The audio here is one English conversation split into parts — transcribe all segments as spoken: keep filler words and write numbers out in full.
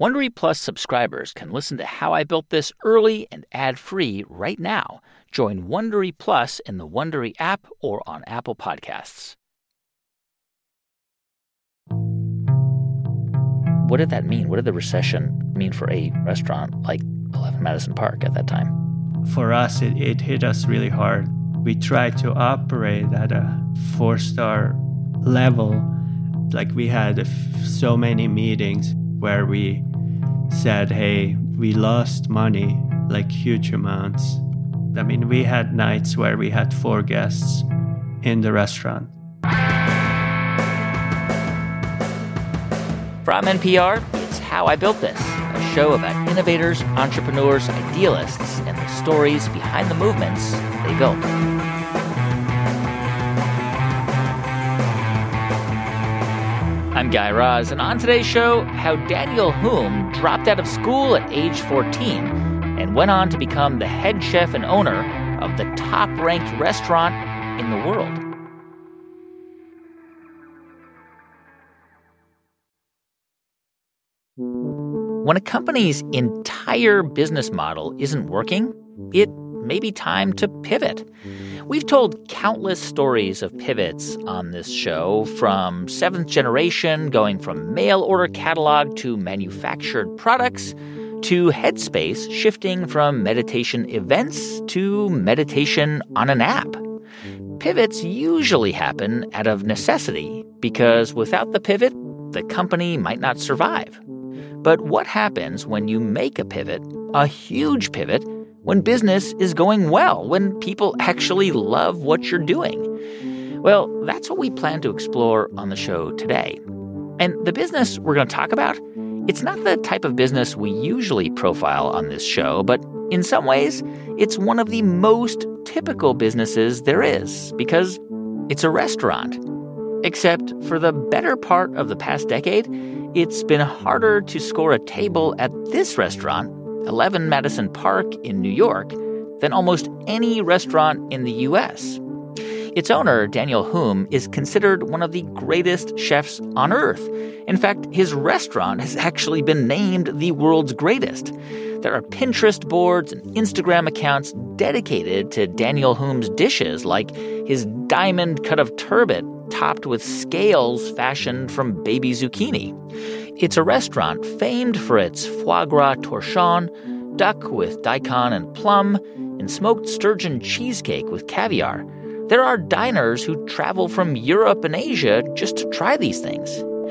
Wondery Plus subscribers can listen to How I Built This early and ad-free right now. Join Wondery Plus in the Wondery app or on Apple Podcasts. What did that mean? What did the recession mean for a restaurant like eleven Madison Park at that time? For us, it, it hit us really hard. We tried to operate at a four-star level. Like we had f- so many meetings where we said, hey, we lost money, like huge amounts. I mean, we had nights where we had four guests in the restaurant. From N P R, it's How I Built This, a show about innovators, entrepreneurs, idealists, and the stories behind the movements they built. I'm Guy Raz, and on today's show, how Daniel Humm dropped out of school at age fourteen and went on to become the head chef and owner of the top-ranked restaurant in the world. When a company's entire business model isn't working, it may be time to pivot. We've told countless stories of pivots on this show, from seventh generation going from mail order catalog to manufactured products, to Headspace shifting from meditation events to meditation on an app. Pivots usually happen out of necessity because without the pivot, the company might not survive. But what happens when you make a pivot, a huge pivot, when business is going well, when people actually love what you're doing? Well, that's what we plan to explore on the show today. And the business we're going to talk about, it's not the type of business we usually profile on this show, but in some ways, it's one of the most typical businesses there is because it's a restaurant. Except for the better part of the past decade, it's been harder to score a table at this restaurant, eleven Madison Park in New York, than almost any restaurant in the U S. Its owner, Daniel Humm, is considered one of the greatest chefs on earth. In fact, his restaurant has actually been named the world's greatest. There are Pinterest boards and Instagram accounts dedicated to Daniel Humm's dishes, like his diamond cut of turbot topped with scales fashioned from baby zucchini. It's a restaurant famed for its foie gras torchon, duck with daikon and plum, and smoked sturgeon cheesecake with caviar. There are diners who travel from Europe and Asia just to try these things.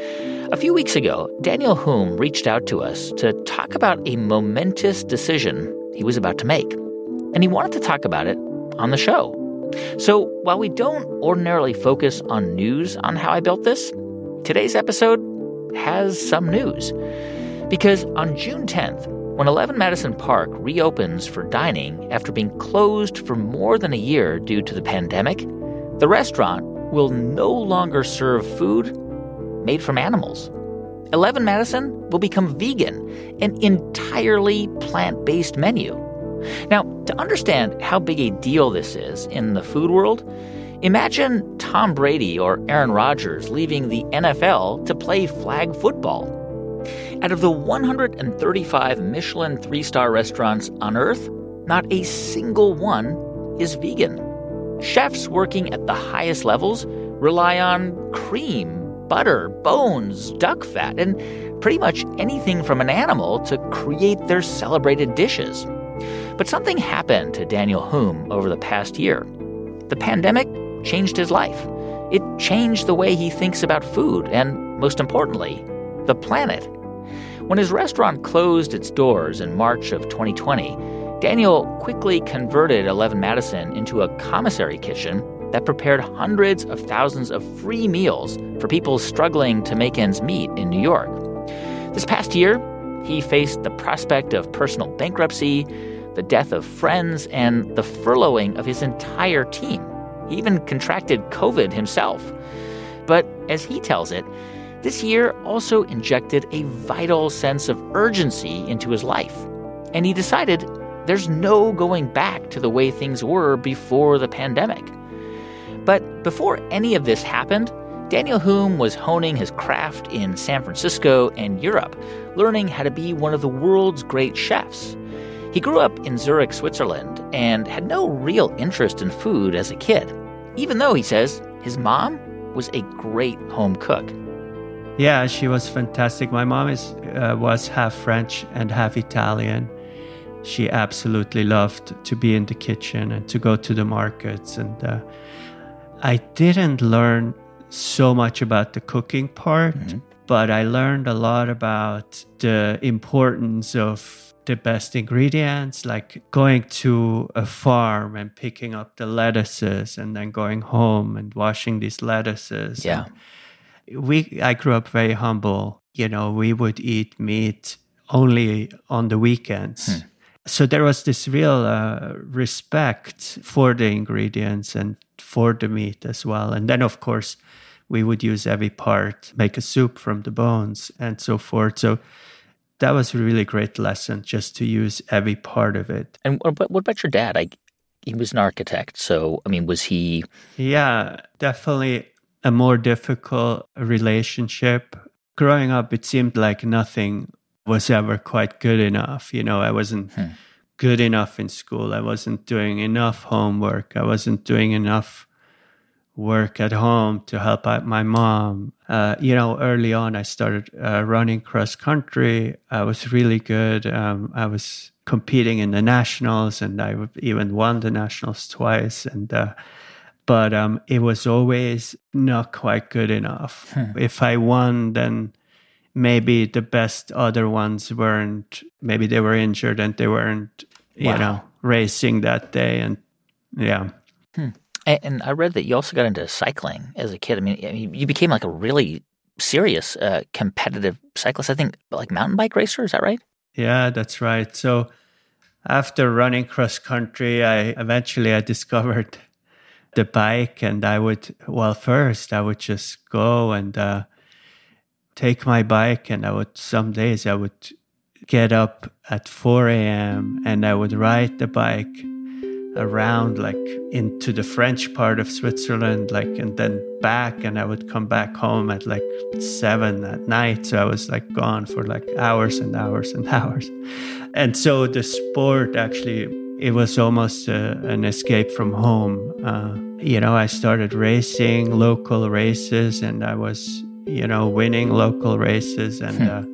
A few weeks ago, Daniel Humm reached out to us to talk about a momentous decision he was about to make. And he wanted to talk about it on the show. So while we don't ordinarily focus on news on How I Built This, today's episode has some news. Because on June tenth, when eleven Madison Park reopens for dining after being closed for more than a year due to the pandemic, the restaurant will no longer serve food made from animals. eleven Madison will become vegan, an entirely plant-based menu. Now, to understand how big a deal this is in the food world, imagine Tom Brady or Aaron Rodgers leaving the N F L to play flag football. Out of the one hundred thirty-five Michelin three-star restaurants on Earth, not a single one is vegan. Chefs working at the highest levels rely on cream, butter, bones, duck fat, and pretty much anything from an animal to create their celebrated dishes. But something happened to Daniel Humm over the past year. The pandemic changed his life. It changed the way he thinks about food and, most importantly, the planet. When his restaurant closed its doors in March of twenty twenty, Daniel quickly converted eleven Madison into a commissary kitchen that prepared hundreds of thousands of free meals for people struggling to make ends meet in New York. This past year, he faced the prospect of personal bankruptcy, the death of friends, and the furloughing of his entire team. He even contracted COVID himself. But as he tells it, this year also injected a vital sense of urgency into his life. And he decided there's no going back to the way things were before the pandemic. But before any of this happened, Daniel Hume was honing his craft in San Francisco and Europe, learning how to be one of the world's great chefs. He grew up in Zurich, Switzerland, and had no real interest in food as a kid, even though, he says, his mom was a great home cook. Yeah, she was fantastic. My mom is uh, was half French and half Italian. She absolutely loved to be in the kitchen and to go to the markets. And uh, I didn't learn so much about the cooking part, mm-hmm. but I learned a lot about the importance of the best ingredients, like going to a farm and picking up the lettuces and then going home and washing these lettuces. Yeah. And we, I grew up very humble. You know, we would eat meat only on the weekends. Hmm. So there was this real uh, respect for the ingredients and for the meat as well. And then, of course, we would use every part, make a soup from the bones and so forth. So that was a really great lesson, just to use every part of it. And what, what about your dad? I, he was an architect. So, I mean, was he... Yeah, definitely a more difficult relationship. Growing up, it seemed like nothing was ever quite good enough. You know, I wasn't hmm. good enough in school. I wasn't doing enough homework. I wasn't doing enough work at home to help out my mom. Uh, you know, early on, I started uh, running cross country. I was really good. Um, I was competing in the nationals, and I even won the nationals twice. And uh, but um, it was always not quite good enough. Hmm. If I won, then maybe the best other ones weren't. Maybe they were injured and they weren't, you wow. know, racing that day. And yeah. Hmm. And I read that you also got into cycling as a kid. I mean, you became like a really serious uh, competitive cyclist. I think like mountain bike racer. Is that right? Yeah, that's right. So after running cross country, I eventually I discovered the bike, and I would, well, first I would just go and uh, take my bike, and I would, some days I would get up at four a.m. and I would ride the bike around like into the French part of Switzerland, like, and then back, and I would come back home at like seven at night. So I was like gone for like hours and hours and hours. And so the sport actually, it was almost a, an escape from home. Uh, you know, I started racing local races, and I was, you know, winning local races, and uh,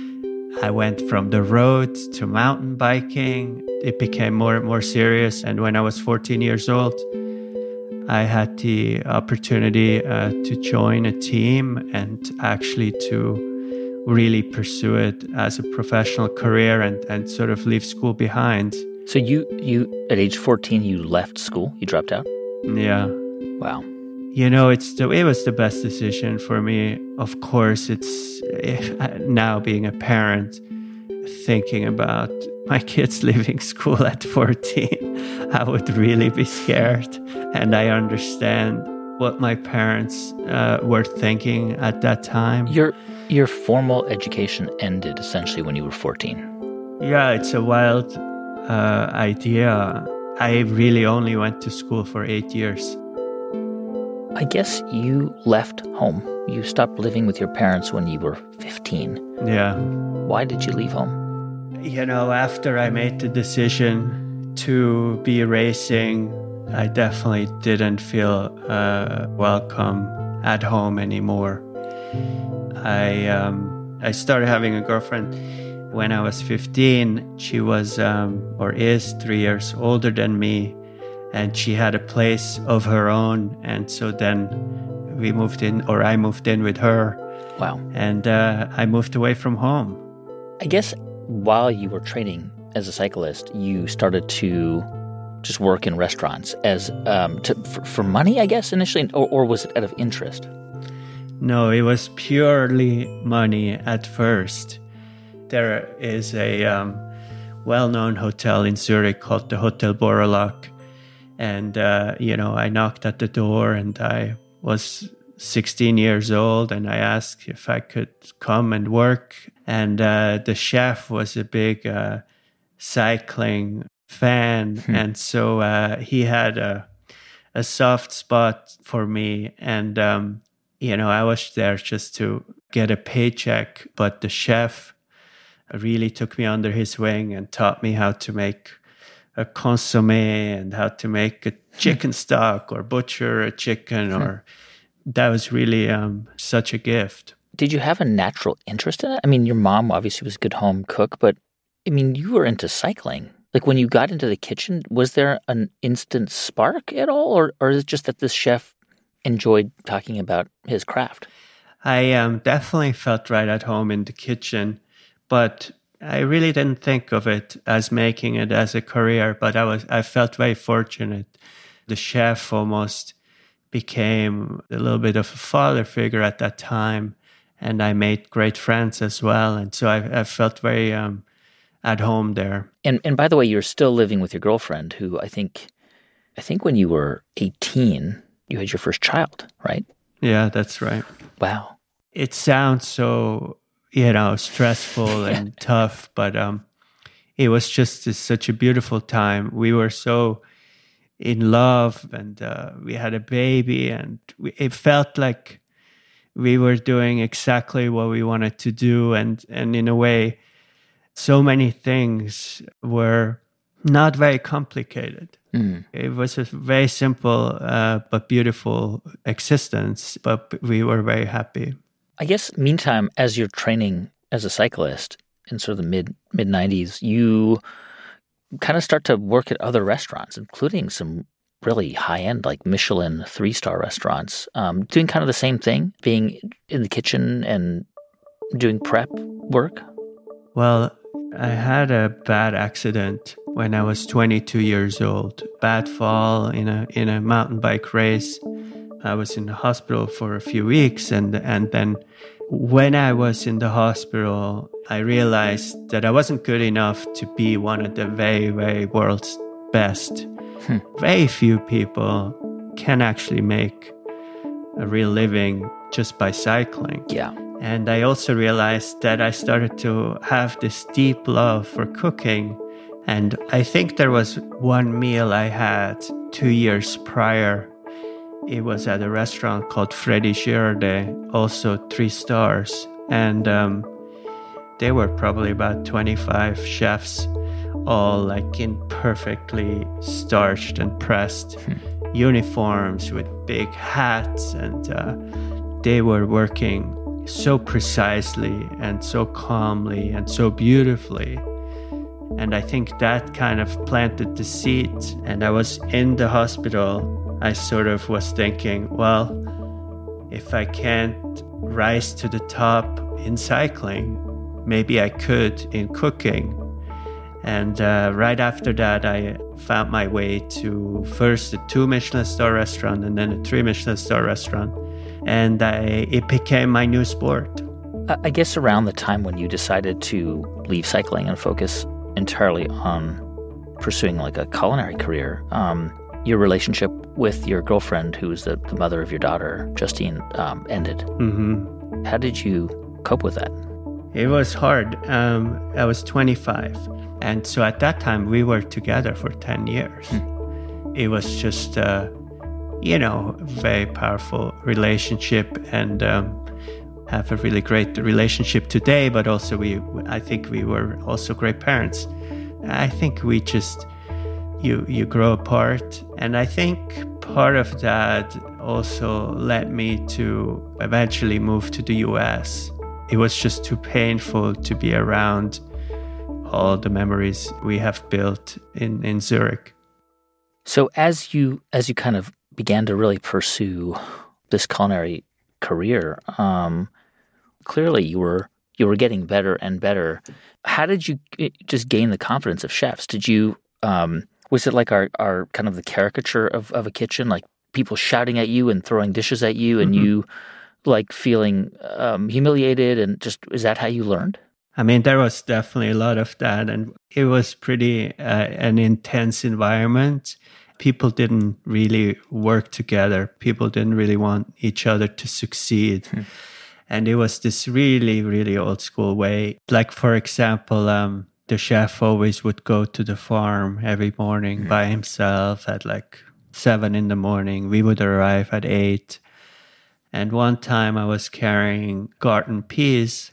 I went from the road to mountain biking. It became more and more serious. And when I was fourteen years old, I had the opportunity uh, to join a team and actually to really pursue it as a professional career and, and sort of leave school behind. So you, you at age fourteen, you left school? You dropped out? Yeah. Wow. You know, it's the, it was the best decision for me. Of course, it's now being a parent, thinking about my kids leaving school at fourteen, I would really be scared. And I understand what my parents uh, were thinking at that time. Your your formal education ended essentially when you were fourteen. Yeah, it's a wild uh, idea. I really only went to school for eight years. I guess you left home. You stopped living with your parents when you were fifteen. Yeah. Why did you leave home? You know, after I made the decision to be racing, I definitely didn't feel uh, welcome at home anymore. I um, I started having a girlfriend when I was fifteen. She was um, or is three years older than me, and she had a place of her own. And so then we moved in, or I moved in with her. Wow. And uh, I moved away from home. I guess while you were training as a cyclist, you started to just work in restaurants as um, to, for, for money, I guess, initially, or, or was it out of interest? No, it was purely money at first. There is a um, well-known hotel in Zurich called the Hotel Borolak. And, uh, you know, I knocked at the door, and I was sixteen years old, and I asked if I could come and work. And uh, the chef was a big uh, cycling fan. Hmm. And so uh, he had a, a soft spot for me. And um, you know, I was there just to get a paycheck, but the chef really took me under his wing and taught me how to make a consomme and how to make a chicken stock or butcher a chicken. Or that was really um, such a gift. Did you have a natural interest in it? I mean, your mom obviously was a good home cook, but I mean, you were into cycling. Like when you got into the kitchen, was there an instant spark at all? Or, or is it just that this chef enjoyed talking about his craft? I um, definitely felt right at home in the kitchen, but I really didn't think of it as making it as a career. But I was, I felt very fortunate. The chef almost became a little bit of a father figure at that time, and I made great friends as well. And so I, I felt very um, at home there. And and by the way, you're still living with your girlfriend, who I think, I think when you were eighteen, you had your first child, right? Yeah, that's right. Wow. It sounds so, you know, stressful and tough, but um, it was just a, such a beautiful time. We were so in love, and uh, we had a baby, and we, it felt like we were doing exactly what we wanted to do. And, and in a way, so many things were not very complicated. Mm. It was a very simple uh, but beautiful existence, but we were very happy. I guess, meantime, as you're training as a cyclist in sort of the mid, mid-nineties, you kind of start to work at other restaurants, including some really high-end, like Michelin three-star restaurants, um, doing kind of the same thing, being in the kitchen and doing prep work? Well, I had a bad accident when I was twenty-two years old. Bad fall in a in a mountain bike race. I was in the hospital for a few weeks, and and then when I was in the hospital, I realized that I wasn't good enough to be one of the very, very world's best. Hmm. Very few people can actually make a real living just by cycling. Yeah. And I also realized that I started to have this deep love for cooking. And I think there was one meal I had two years prior. It was at a restaurant called Freddy Girardet, also three stars. And um, they were probably about twenty-five chefs, all like in perfectly starched and pressed hmm. uniforms with big hats. And uh, they were working so precisely and so calmly and so beautifully. And I think that kind of planted the seed. And I was in the hospital. I sort of was thinking, well, if I can't rise to the top in cycling, maybe I could in cooking. And uh, right after that, I found my way to first a two Michelin star restaurant and then a three Michelin star restaurant. And I, it became my new sport. I guess around the time when you decided to leave cycling and focus entirely on pursuing like a culinary career, um, your relationship with your girlfriend, who was the, the mother of your daughter, Justine, um, ended. Mm-hmm. How did you cope with that? It was hard. Um, I was twenty-five. And so at that time, we were together for ten years. Hmm. It was just, uh, you know, a very powerful relationship, and um, have a really great relationship today. But also, we, I think we were also great parents. I think we just, you, you grow apart. And I think part of that also led me to eventually move to the U S. It was just too painful to be around all the memories we have built in, in Zurich. So as you as you kind of began to really pursue this culinary career, um, clearly you were you were getting better and better. How did you just gain the confidence of chefs? Did you um, was it like our, our kind of the caricature of, of a kitchen, like people shouting at you and throwing dishes at you, and mm-hmm. you like feeling um, humiliated, and just is that how you learned? I mean, there was definitely a lot of that, and it was pretty uh, an intense environment. People didn't really work together. People didn't really want each other to succeed. Hmm. And it was this really, really old school way. Like, for example, um, the chef always would go to the farm every morning hmm. by himself at like seven in the morning. We would arrive at eight. And one time I was carrying garden peas,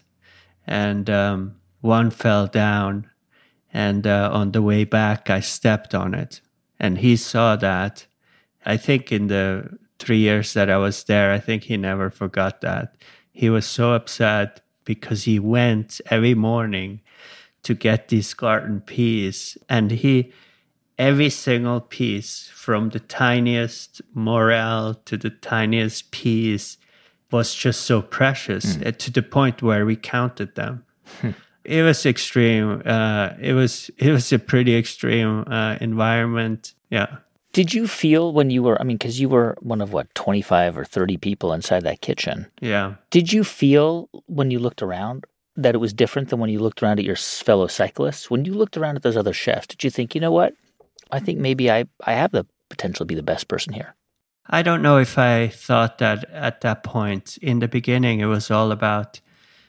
and um, one fell down. And uh, on the way back, I stepped on it. And he saw that. I think in the three years that I was there, I think he never forgot that. He was so upset because he went every morning to get these garden peas. And he, every single piece, from the tiniest morel to the tiniest peas, was just so precious mm. to the point where we counted them. It was extreme. Uh, it was it was a pretty extreme uh, environment. Yeah. Did you feel when you were, I mean, because you were one of what, twenty-five or thirty people inside that kitchen. Yeah. Did you feel when you looked around that it was different than when you looked around at your fellow cyclists? When you looked around at those other chefs, did you think, you know what? I think maybe I, I have the potential to be the best person here. I don't know if I thought that at that point. In the beginning, it was all about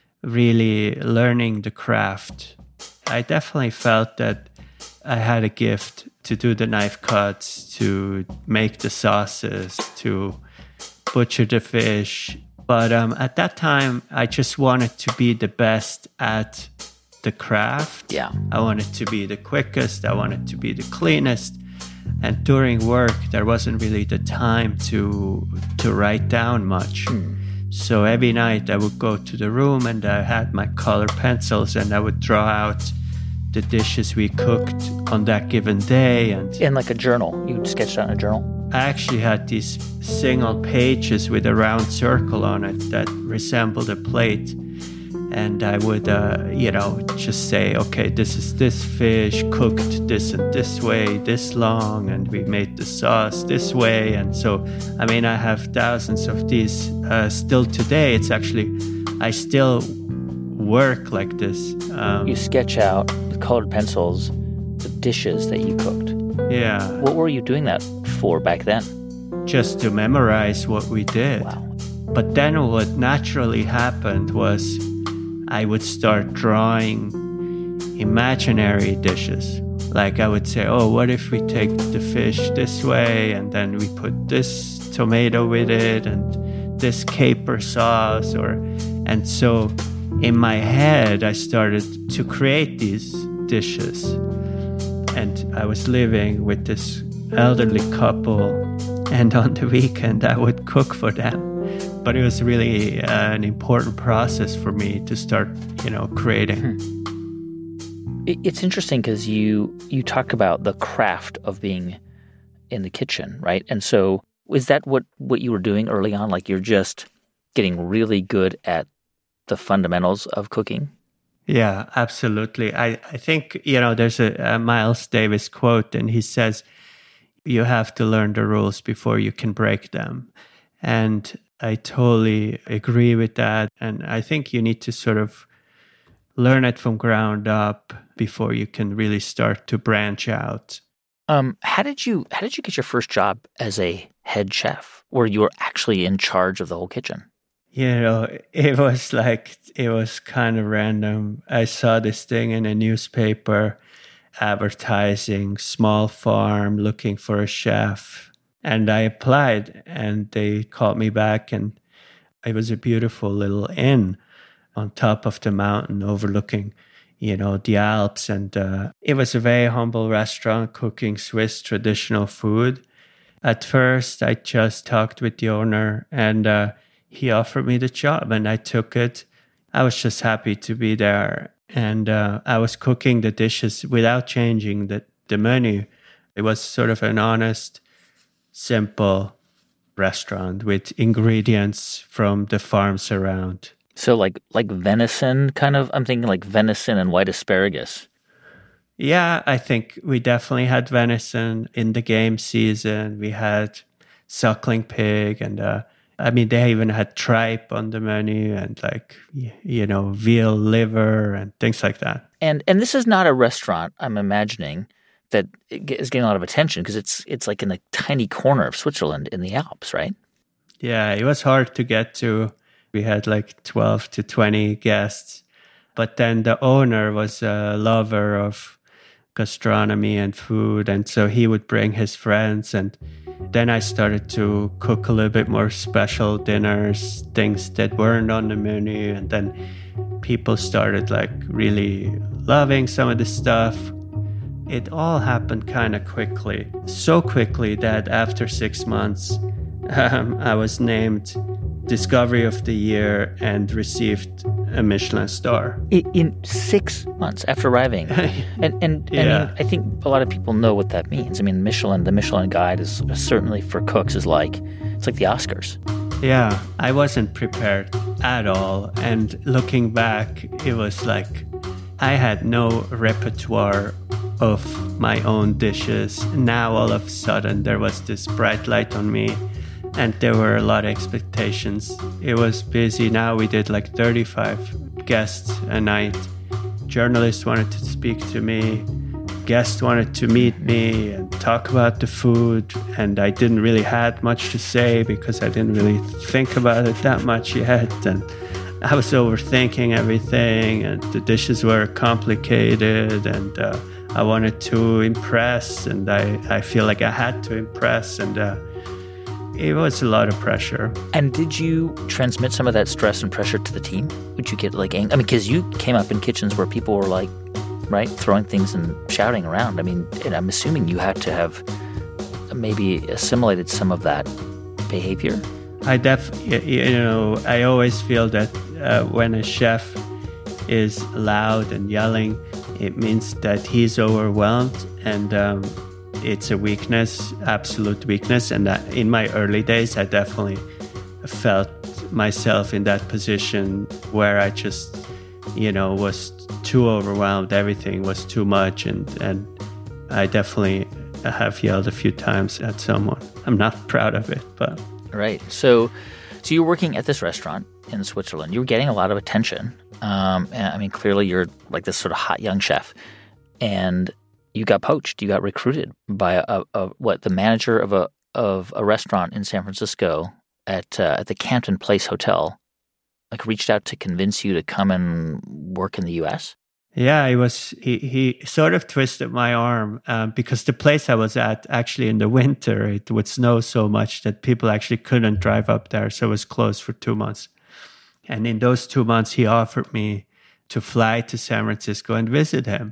really learning the craft. I definitely felt that I had a gift to do the knife cuts, to make the sauces, to butcher the fish. But um, at that time, I just wanted to be the best at the craft. Yeah. I wanted to be the quickest. I wanted to be the cleanest. And during work, there wasn't really the time to to write down much. Mm. So every night I would go to the room and I had my color pencils and I would draw out the dishes we cooked on that given day. And in like a journal, you sketched out in a journal? I actually had these single pages with a round circle on it that resembled a plate. And I would, uh, you know, just say, okay, this is this fish cooked this and this way, this long, and we made the sauce this way. And so, I mean, I have thousands of these uh, still today. It's actually, I still work like this. Um, you sketch out with colored pencils the dishes that you cooked. Yeah. What were you doing that for back then? Just to memorize what we did. Wow. But then what naturally happened was I would start drawing imaginary dishes. Like I would say, oh, what if we take the fish this way and then we put this tomato with it and this caper sauce, or and so in my head I started to create these dishes. And I was living with this elderly couple, and on the weekend I would cook for them. But it was really uh, an important process for me to start, you know, creating. Hmm. It's interesting because you you talk about the craft of being in the kitchen, right? And so is that what, what you were doing early on? Like you're just getting really good at the fundamentals of cooking? Yeah, absolutely. I, I think, you know, there's a, a Miles Davis quote, and he says, you have to learn the rules before you can break them. And I totally agree with that. And I think you need to sort of learn it from ground up before you can really start to branch out. Um, how did you how did you get your first job as a head chef, where you were actually in charge of the whole kitchen? You know, it was like, it was kind of random. I saw this thing in a newspaper advertising small farm looking for a chef. And I applied, and they called me back, and it was a beautiful little inn on top of the mountain overlooking, you know, the Alps. And uh, it was a very humble restaurant cooking Swiss traditional food. At first, I just talked with the owner, and uh, he offered me the job, and I took it. I was just happy to be there. And uh, I was cooking the dishes without changing the, the menu. It was sort of an honest, simple restaurant with ingredients from the farms around. So like like venison kind of, I'm thinking like venison and white asparagus. Yeah, I think we definitely had venison in the game season. We had suckling pig, and uh, I mean, they even had tripe on the menu, and like, you know, veal liver and things like that. And and this is not a restaurant, I'm imagining, that is getting a lot of attention because it's it's like in a tiny corner of Switzerland in the Alps, right? Yeah, it was hard to get to. We had like twelve to twenty guests. But then the owner was a lover of gastronomy and food. And so he would bring his friends, and Then I started to cook a little bit more special dinners, things that weren't on the menu. And then people started like really loving some of the stuff. It all happened kind of quickly. So quickly that after six months, um, I was named Discovery of the Year and received a Michelin star. In, in six months after arriving. and and yeah. I mean, I think a lot of people know what that means. I mean, Michelin, the Michelin Guide is certainly for cooks is like, it's like the Oscars. Yeah, I wasn't prepared at all. And looking back, it was like I had no repertoire of my own dishes. Now all of a sudden there was this bright light on me. And there were a lot of expectations. It was busy. Now we did like thirty-five guests a night. Journalists wanted to speak to me. Guests wanted to meet me and talk about the food. And I didn't really have much to say because I didn't really think about it that much yet. And I was overthinking everything. And the dishes were complicated. And uh, I wanted to impress. And I, I feel like I had to impress. And uh, it was a lot of pressure. And did you transmit some of that stress and pressure to the team? Would you get like angry? I mean, because you came up in kitchens where people were like, right, throwing things and shouting around. I mean, and I'm assuming you had to have maybe assimilated some of that behavior. I def, you know, I always feel that uh, when a chef is loud and yelling, it means that he's overwhelmed and um, it's a weakness, absolute weakness. And that in my early days, I definitely felt myself in that position where I just, you know, was too overwhelmed. Everything was too much. And, and I definitely have yelled a few times at someone. I'm not proud of it, but... Right. So, so you're working at this restaurant in Switzerland. You were getting a lot of attention. Um, and, I mean, clearly you're like this sort of hot young chef. And you got poached. You got recruited by a, a, a what the manager of a of a restaurant in San Francisco at uh, at the Campton Place Hotel, like reached out to convince you to come and work in the U S. Yeah, he was. He, he sort of twisted my arm um, because the place I was at, actually in the winter, it would snow so much that people actually couldn't drive up there, so it was closed for two months. And in those two months, he offered me to fly to San Francisco and visit him.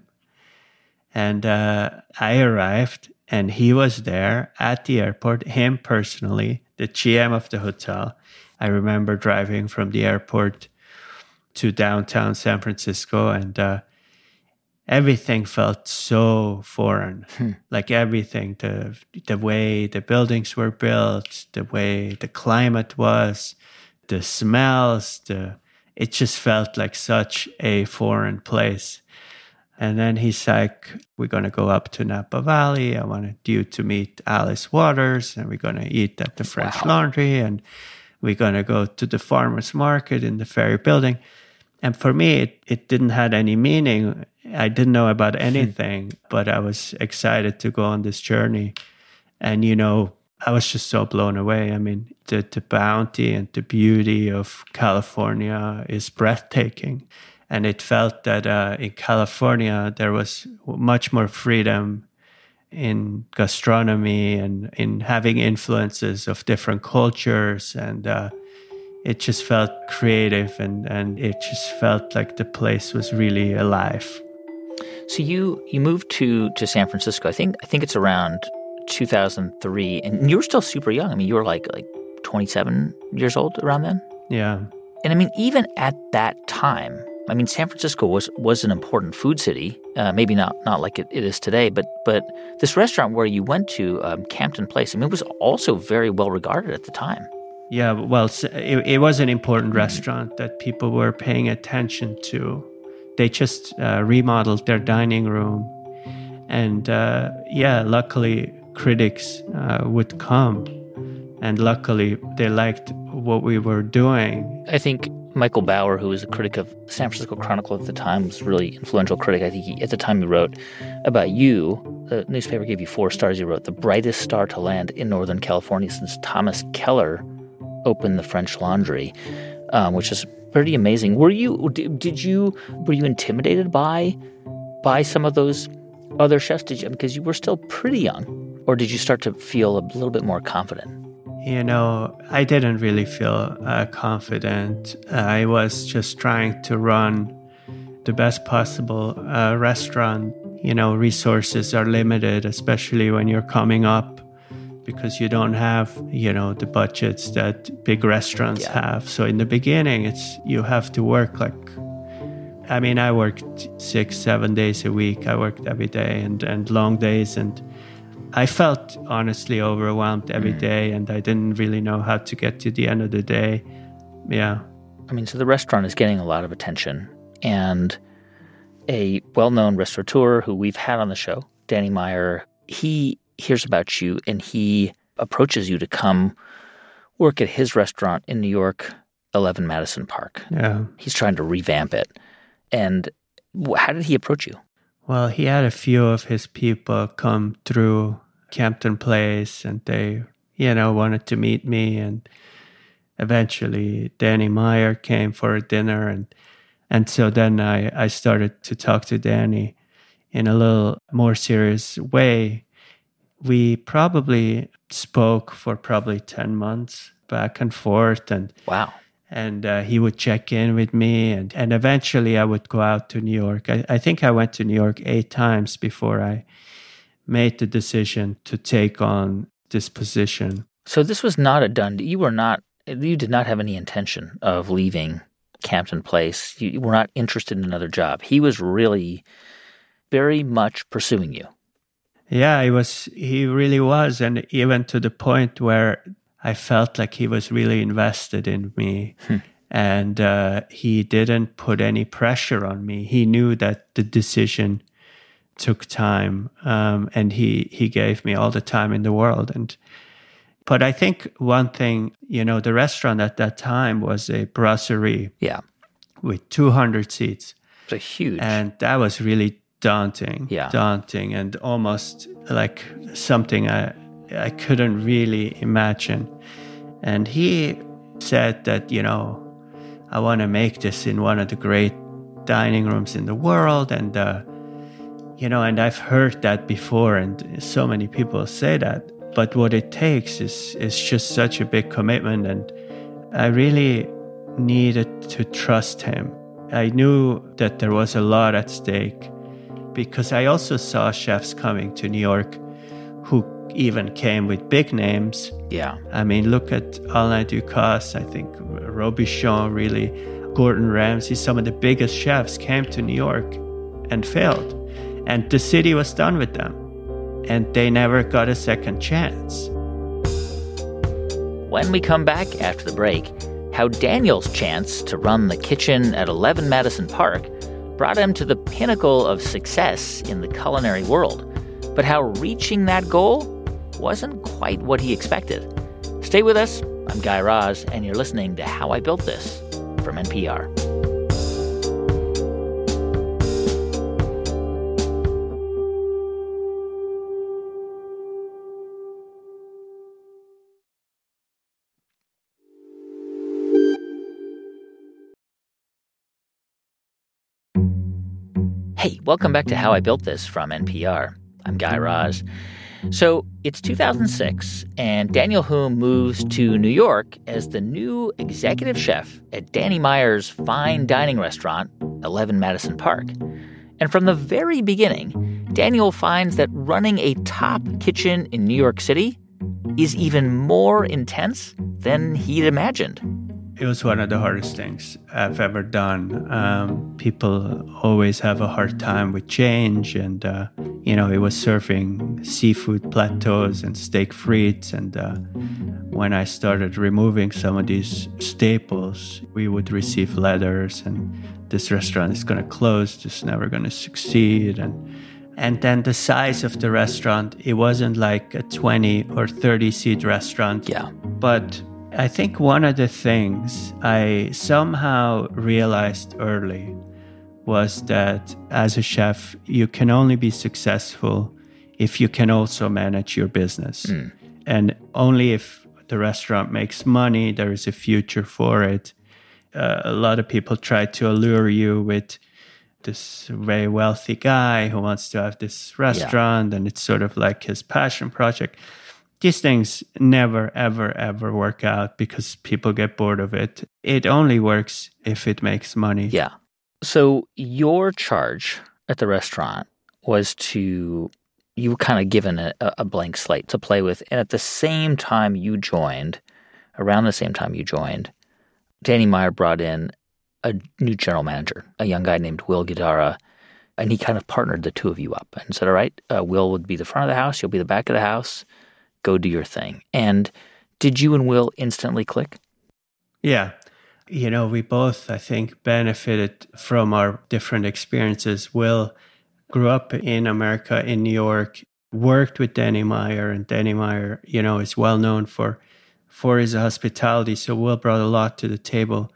And uh, I arrived, and he was there at the airport, him personally, the G M of the hotel. I remember driving from the airport to downtown San Francisco, and uh, everything felt so foreign. Hmm. Like everything, the the way the buildings were built, the way the climate was, the smells, the it just felt like such a foreign place. And then he's like, we're going to go up to Napa Valley. I wanted you to meet Alice Waters, and we're going to eat at the French wow. Laundry, and we're going to go to the farmer's market in the Ferry Building. And for me, it, it didn't have any meaning. I didn't know about anything, but I was excited to go on this journey. And, you know, I was just so blown away. I mean, the, the bounty and the beauty of California is breathtaking. And it felt that uh, in California, there was much more freedom in gastronomy and in having influences of different cultures. And uh, it just felt creative, and, and it just felt like the place was really alive. So you you moved to, to San Francisco. I think I think it's around two thousand three, and you were still super young. I mean, you were like like twenty-seven years old around then? Yeah. And I mean, even at that time, I mean, San Francisco was, was an important food city, uh, maybe not not like it, it is today, but but this restaurant where you went to, um, Campton Place, I mean, it was also very well regarded at the time. Yeah, well, it, it was an important restaurant that people were paying attention to. They just uh, remodeled their dining room. And uh, yeah, luckily critics uh, would come. And luckily they liked what we were doing. I think Michael Bauer, who was a critic of San Francisco Chronicle at the time, was a really influential critic. I think he, at the time he wrote about you. The newspaper gave you four stars. He wrote, "The brightest star to land in Northern California since Thomas Keller opened the French Laundry," um, which is pretty amazing. Were you, did you, were you intimidated by, by some of those other chefs? Did you, because you were still pretty young. Or did you start to feel a little bit more confident? You know, I didn't really feel uh, confident. I was just trying to run the best possible uh, restaurant. You know, resources are limited, especially when you're coming up, because you don't have, you know, the budgets that big restaurants yeah. have. So in the beginning, it's you have to work like, I mean, I worked six, seven days a week. I worked every day and, and long days. And I felt honestly overwhelmed every mm. day, and I didn't really know how to get to the end of the day. Yeah. I mean, so the restaurant is getting a lot of attention, and a well-known restaurateur who we've had on the show, Danny Meyer, he hears about you and he approaches you to come work at his restaurant in New York, eleven Madison Park. Yeah. He's trying to revamp it. And how did he approach you? Well, he had a few of his people come through Campton Place, and they, you know, wanted to meet me. And eventually Danny Meyer came for a dinner. And, and so then I, I started to talk to Danny in a little more serious way. We probably spoke for probably ten months back and forth. And wow. And uh, he would check in with me, and, and eventually I would go out to New York. I, I think I went to New York eight times before I made the decision to take on this position. So this was not a done deal. You were not, you did not have any intention of leaving Campton Place. You were not interested in another job. He was really very much pursuing you. Yeah, he was. He really was. And even to the point where I felt like he was really invested in me. Hmm. And uh, he didn't put any pressure on me. He knew that the decision took time, um, and he, he gave me all the time in the world. And But I think one thing, you know, the restaurant at that time was a brasserie. Yeah. With two hundred seats. It's a huge. And that was really daunting. Yeah. Daunting and almost like something I I couldn't really imagine. And he said that, you know, I want to make this in one of the great dining rooms in the world. And, uh, you know, and I've heard that before, and so many people say that. But what it takes is, is just such a big commitment. And I really needed to trust him. I knew that there was a lot at stake, because I also saw chefs coming to New York who even came with big names. Yeah. I mean, look at Alain Ducasse, I think Robichon, really, Gordon Ramsay. Some of the biggest chefs came to New York and failed. And the city was done with them. And they never got a second chance. When we come back after the break, how Daniel's chance to run the kitchen at eleven Madison Park brought him to the pinnacle of success in the culinary world, but how reaching that goal wasn't quite what he expected. Stay with us. I'm Guy Raz, and you're listening to How I Built This from N P R. Hey, welcome back to How I Built This from N P R. I'm Guy Raz. So it's two thousand six, and Daniel Humm moves to New York as the new executive chef at Danny Meyer's fine dining restaurant, eleven Madison Park. And from the very beginning, Daniel finds that running a top kitchen in New York City is even more intense than he'd imagined. It was one of the hardest things I've ever done. Um, people always have a hard time with change. And, uh, you know, it was serving seafood plateaus and steak frites. And uh, when I started removing some of these staples, we would receive letters, and this restaurant is going to close, this is never going to succeed. And and then the size of the restaurant, it wasn't like a twenty or thirty seat restaurant. Yeah. But I think one of the things I somehow realized early was that as a chef, you can only be successful if you can also manage your business. Mm. And only if the restaurant makes money, there is a future for it. Uh, a lot of people try to allure you with this very wealthy guy who wants to have this restaurant, yeah. and it's sort of like his passion project. These things never, ever, ever work out because people get bored of it. It only works if it makes money. Yeah. So your charge at the restaurant was to, you were kind of given a, a blank slate to play with. And at the same time you joined, around the same time you joined, Danny Meyer brought in a new general manager, a young guy named Will Guidara, and he kind of partnered the two of you up and said, all right, uh, Will would be the front of the house, you'll be the back of the house, go do your thing. And did you and Will instantly click? Yeah. You know, we both, I think, benefited from our different experiences. Will grew up in America, in New York, worked with Danny Meyer, and Danny Meyer, you know, is well known for, for his hospitality. So Will brought a lot to the table.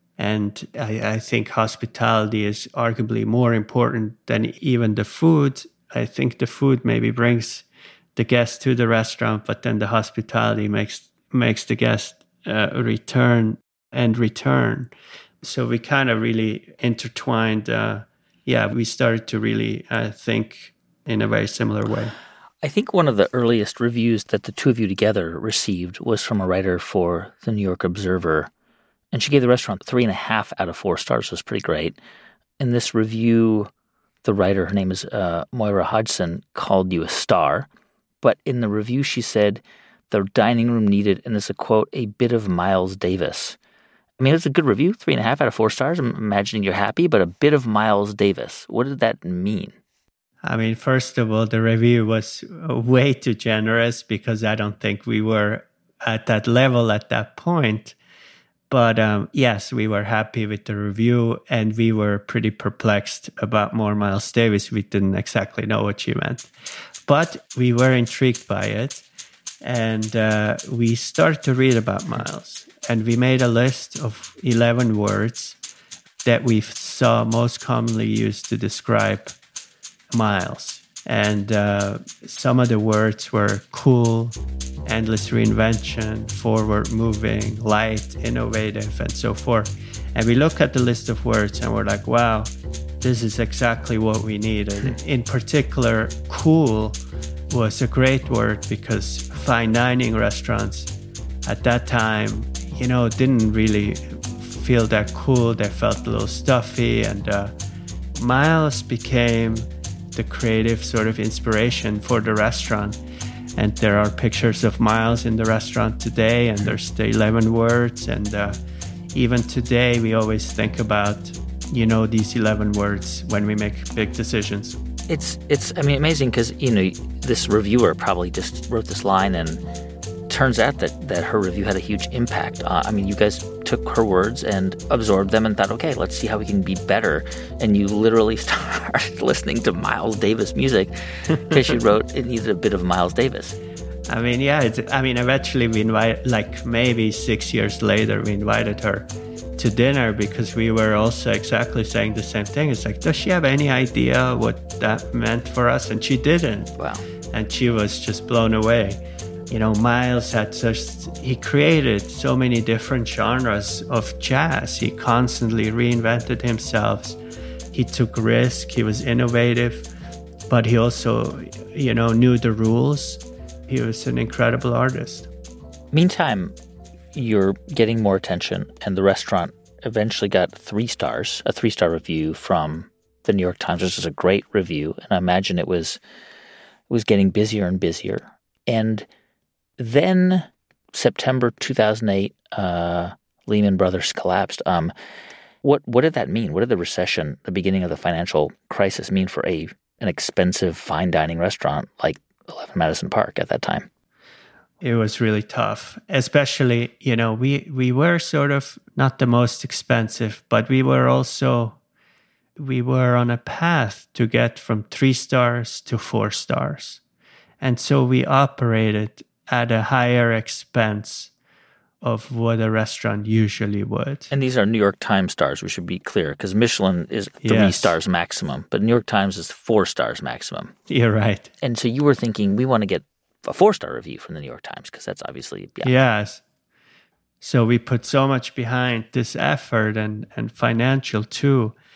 And I, I think hospitality is arguably more important than even the food. I think the food maybe brings the guest to the restaurant, but then the hospitality makes makes the guest uh, return and return. So we kind of really intertwined. Uh, yeah, we started to really uh, think in a very similar way. I think one of the earliest reviews that the two of you together received was from a writer for the New York Observer. And she gave the restaurant three and a half out of four stars. It was pretty great. In this review, the writer, her name is uh, Moira Hodgson, called you a star. But in the review, she said, the dining room needed, and this is a quote, a bit of Miles Davis. I mean, it's a good review, three and a half out of four stars. I'm imagining you're happy, but a bit of Miles Davis. What did that mean? I mean, first of all, the review was way too generous because I don't think we were at that level at that point. But um, yes, we were happy with the review, and we were pretty perplexed about more Miles Davis. We didn't exactly know what she meant. But we were intrigued by it, and uh, we started to read about Miles. And we made a list of eleven words that we saw most commonly used to describe Miles. And uh, some of the words were cool, endless reinvention, forward-moving, light, innovative, and so forth. And we look at the list of words and we're like, wow, this is exactly what we needed. In particular, cool was a great word because fine dining restaurants at that time, you know, didn't really feel that cool. They felt a little stuffy. And uh, Miles became the creative sort of inspiration for the restaurant. And there are pictures of Miles in the restaurant today, and there's the eleven words. And uh, even today, we always think about, you know, these eleven words when we make big decisions. It's, it's I mean, amazing because, you know, this reviewer probably just wrote this line, and turns out that, that her review had a huge impact. Uh, I mean, you guys took her words and absorbed them and thought, okay, let's see how we can be better. And you literally started listening to Miles Davis music because she wrote it needed a bit of Miles Davis. I mean, yeah, it's, I mean, eventually we invited, like maybe six years later, we invited her to dinner because we were also exactly saying the same thing. It's like, does she have any idea what that meant for us? And she didn't. Wow. And she was just blown away. You know, Miles had such, he created so many different genres of jazz. He constantly reinvented himself. He took risk. He was innovative, but he also, you know, knew the rules. He was an incredible artist. Meantime, you're getting more attention, and the restaurant eventually got three stars, a three-star review from the New York Times, which is a great review. And I imagine it was, it was getting busier and busier. And then September two thousand eight, uh, Lehman Brothers collapsed. Um, what what did that mean? What did the recession, the beginning of the financial crisis, mean for a an expensive fine dining restaurant like eleven Madison Park at that time? It was really tough, especially, you know, we, we were sort of not the most expensive, but we were also, we were on a path to get from three stars to four stars. And so we operated at a higher expense of what a restaurant usually would. And these are New York Times stars, we should be clear, because Michelin is three yes. stars maximum, but New York Times is four stars maximum. You're right. And so you were thinking, we want to get a four-star review from the New York Times, because that's obviously... Yeah. Yes. So we put so much behind this effort and, and financial too.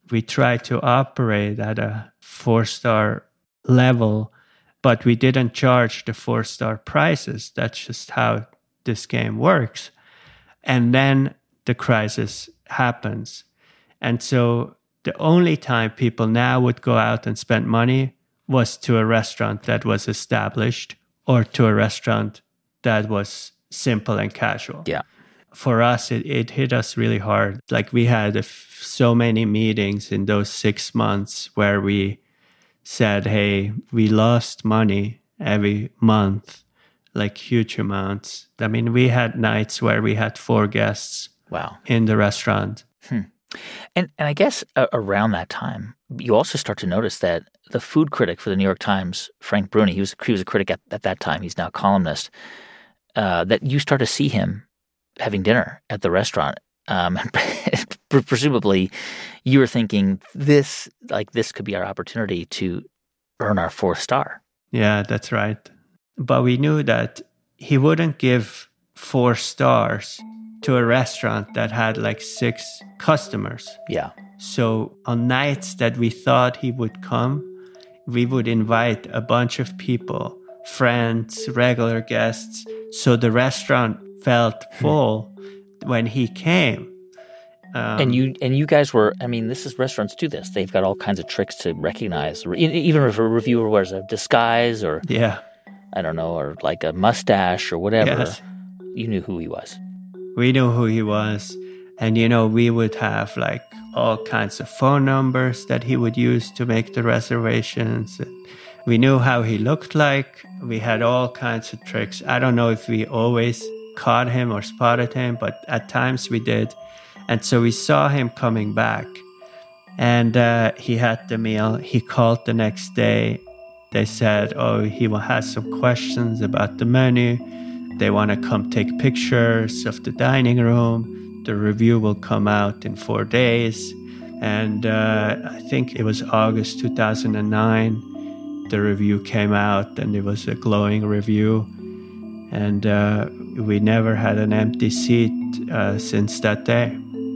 We tried to operate at a four-star level, but we didn't charge the four-star prices. That's just how this game works. And then the crisis happens. And so the only time people now would go out and spend money was to a restaurant that was established or to a restaurant that was simple and casual. Yeah. For us, it, it hit us really hard. Like we had a f- so many meetings in those six months where we said, hey, we lost money every month, like huge amounts. I mean, we had nights where we had four guests wow. in the restaurant. Hmm. And and I guess uh, around that time, you also start to notice that the food critic for the New York Times, Frank Bruni, he was, he was a critic at, at that time, he's now a columnist, uh, that you start to see him having dinner at the restaurant. Um, presumably, you were thinking, this, like, this could be our opportunity to earn our fourth star. Yeah, that's right. But we knew that he wouldn't give four stars to a restaurant that had like six customers. Yeah. So on nights that we thought he would come, we would invite a bunch of people, friends, regular guests. So the restaurant felt full when he came. Um, and you and you guys were, I mean, this is, restaurants do this. They've got all kinds of tricks to recognize, even if a reviewer wears a disguise or, yeah, I don't know, or like a mustache or whatever, yes. You knew who he was. We knew who he was. And, you know, we would have like all kinds of phone numbers that he would use to make the reservations. And we knew how he looked like. We had all kinds of tricks. I don't know if we always caught him or spotted him, but at times we did. And so we saw him coming back. And uh, he had the meal. He called the next day. They said, oh, he has some questions about the menu. They want to come take pictures of the dining room. The review will come out in four days. And uh, I think it was August two thousand nine. The review came out and it was a glowing review. And uh, we never had an empty seat uh, since that day.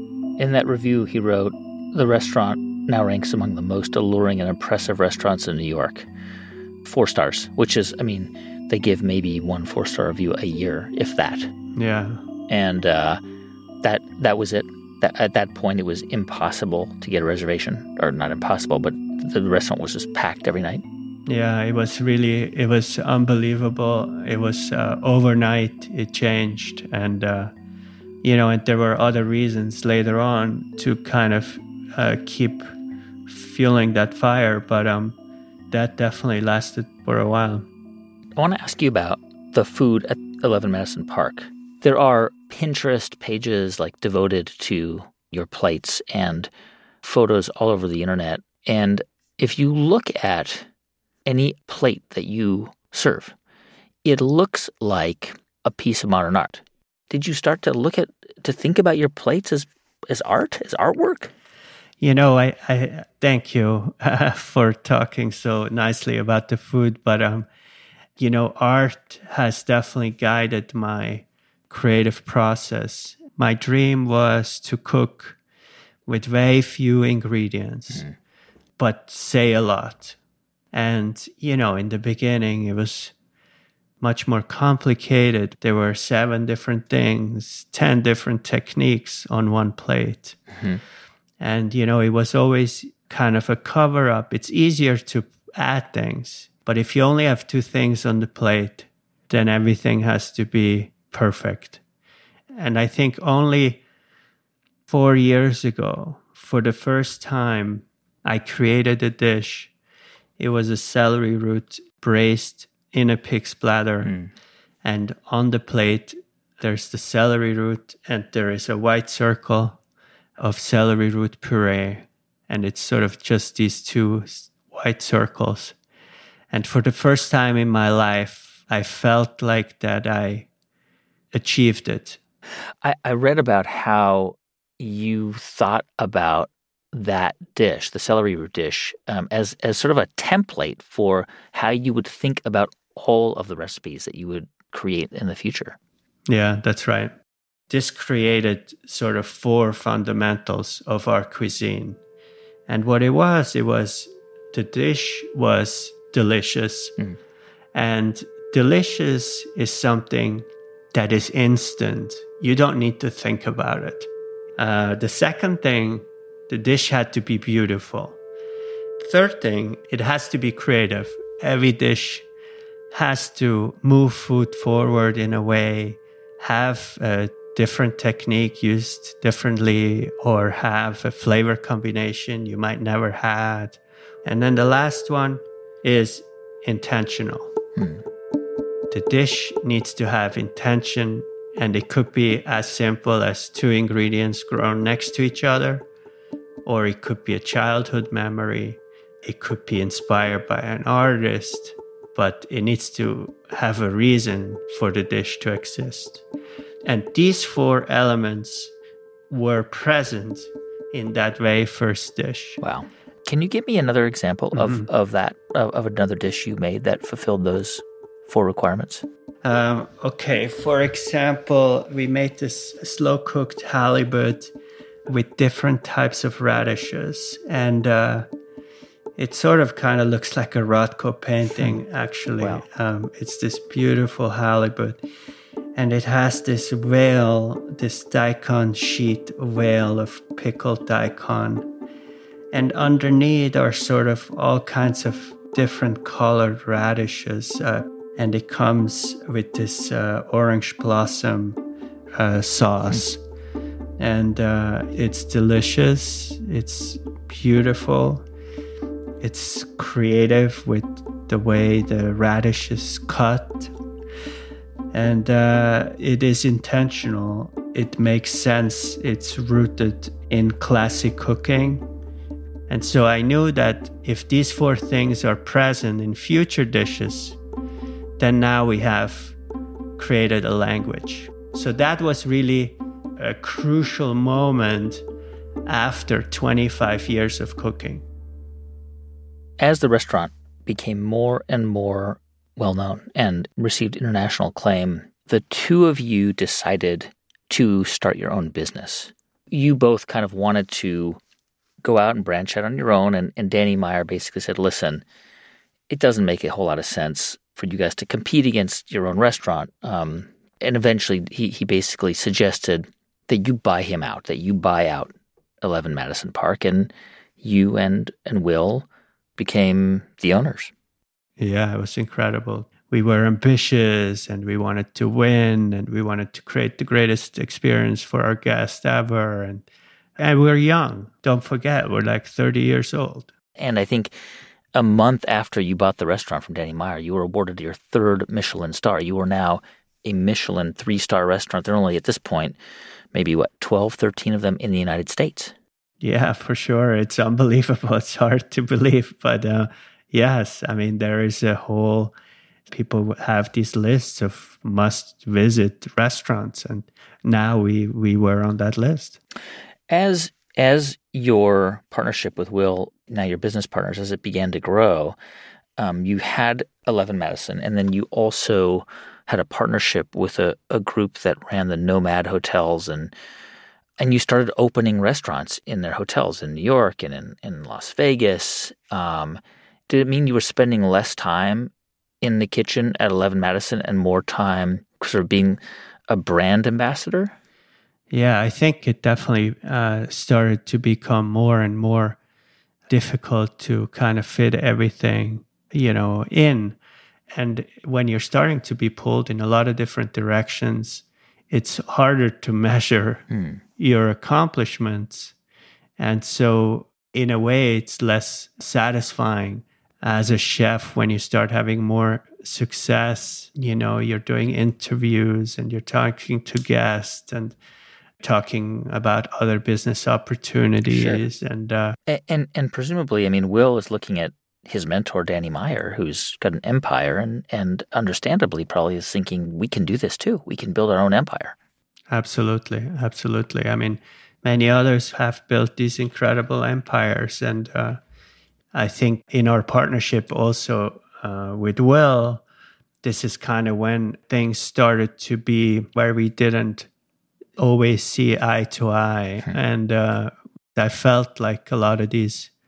In that review, he wrote, the restaurant now ranks among the most alluring and impressive restaurants in New York. Four stars, which is, I mean, they give maybe one four-star review a year, if that. Yeah. And uh, that that was it. That, at that point, it was impossible to get a reservation. Or not impossible, but the restaurant was just packed every night. Yeah, it was really, it was unbelievable. It was uh, overnight, it changed. And, uh, you know, and there were other reasons later on to kind of uh, keep fueling that fire. But um, that definitely lasted for a while. I want to ask you about the food at eleven Madison Park. There are Pinterest pages like devoted to your plates and photos all over the internet. And if you look at any plate that you serve, it looks like a piece of modern art. Did you start to look at, to think about your plates as, as art, as artwork? You know, I, I thank you uh, for talking so nicely about the food, but um, you know, art has definitely guided my creative process. My dream was to cook with very few ingredients, mm. but say a lot. And, you know, in the beginning, it was much more complicated. There were seven different things, ten different techniques on one plate. Mm-hmm. And, you know, it was always kind of a cover-up. It's easier to add things. But if you only have two things on the plate, then everything has to be perfect. And I think only four years ago, for the first time, I created a dish. It was a celery root braised in a pig's bladder. Mm. And on the plate, there's the celery root and there is a white circle of celery root puree. And it's sort of just these two white circles. And for the first time in my life, I felt like that I achieved it. I, I read about how you thought about that dish, the celery root dish, um, as as sort of a template for how you would think about all of the recipes that you would create in the future. Yeah, that's right. This created sort of four fundamentals of our cuisine. And what it was, it was the dish was delicious. Mm. And delicious is something that is instant. You don't need to think about it. Uh, the second thing, the dish had to be beautiful. Third thing, it has to be creative. Every dish has to move food forward in a way, have a different technique used differently, or have a flavor combination you might never had. And then the last one is intentional. Hmm. The dish needs to have intention, and it could be as simple as two ingredients grown next to each other, or it could be a childhood memory. It could be inspired by an artist, but it needs to have a reason for the dish to exist. And these four elements were present in that very first dish. Wow. Can you give me another example of, mm-hmm. of that, of, of another dish you made that fulfilled those four requirements? Um, okay. For example, we made this slow-cooked halibut with different types of radishes. And uh, it sort of kind of looks like a Rothko painting, actually. Wow. Um, it's this beautiful halibut. And it has this veil, this daikon sheet veil of pickled daikon. And underneath are sort of all kinds of different colored radishes. Uh, and it comes with this uh, orange blossom uh, sauce. And uh, it's delicious. It's beautiful. It's creative with the way the radish is cut. And uh, it is intentional. It makes sense. It's rooted in classic cooking. And so I knew that if these four things are present in future dishes, then now we have created a language. So that was really a crucial moment after twenty-five years of cooking. As the restaurant became more and more well-known and received international acclaim, the two of you decided to start your own business. You both kind of wanted to go out and branch out on your own, and, and Danny Meyer basically said, listen, it doesn't make a whole lot of sense for you guys to compete against your own restaurant. Um, and eventually he, he basically suggested that you buy him out, that you buy out eleven Madison Park, and you and, and Will became the owners. Yeah, it was incredible. We were ambitious and we wanted to win and we wanted to create the greatest experience for our guests ever. And and we're young. Don't forget, we're like thirty years old. And I think a month after you bought the restaurant from Danny Meyer, you were awarded your third Michelin star. You are now a Michelin three-star restaurant. There are only, at this point, maybe, what, twelve, thirteen of them in the United States. Yeah, for sure. It's unbelievable. It's hard to believe. But uh, yes, I mean, there is a whole, people have these lists of must-visit restaurants. And now we, we were on that list. As as your partnership with Will, now your business partners, as it began to grow, um, you had eleven Madison, and then you also had a partnership with a, a group that ran the Nomad hotels, and and you started opening restaurants in their hotels in New York and in, in Las Vegas. Um, did it mean you were spending less time in the kitchen at eleven Madison and more time sort of being a brand ambassador? Yeah, I think it definitely uh, started to become more and more difficult to kind of fit everything, you know, in. And when you're starting to be pulled in a lot of different directions, it's harder to measure hmm. your accomplishments. And so in a way, it's less satisfying as a chef when you start having more success. You know, you're doing interviews and you're talking to guests and talking about other business opportunities. Sure. And, uh, and and and presumably, I mean, Will is looking at his mentor, Danny Meyer, who's got an empire, and, and understandably probably is thinking, we can do this too. We can build our own empire. Absolutely. Absolutely. I mean, many others have built these incredible empires. And uh, I think in our partnership also uh, with Will, this is kind of when things started to be where we didn't always see eye to eye. Hmm. And uh, I felt like a lot of these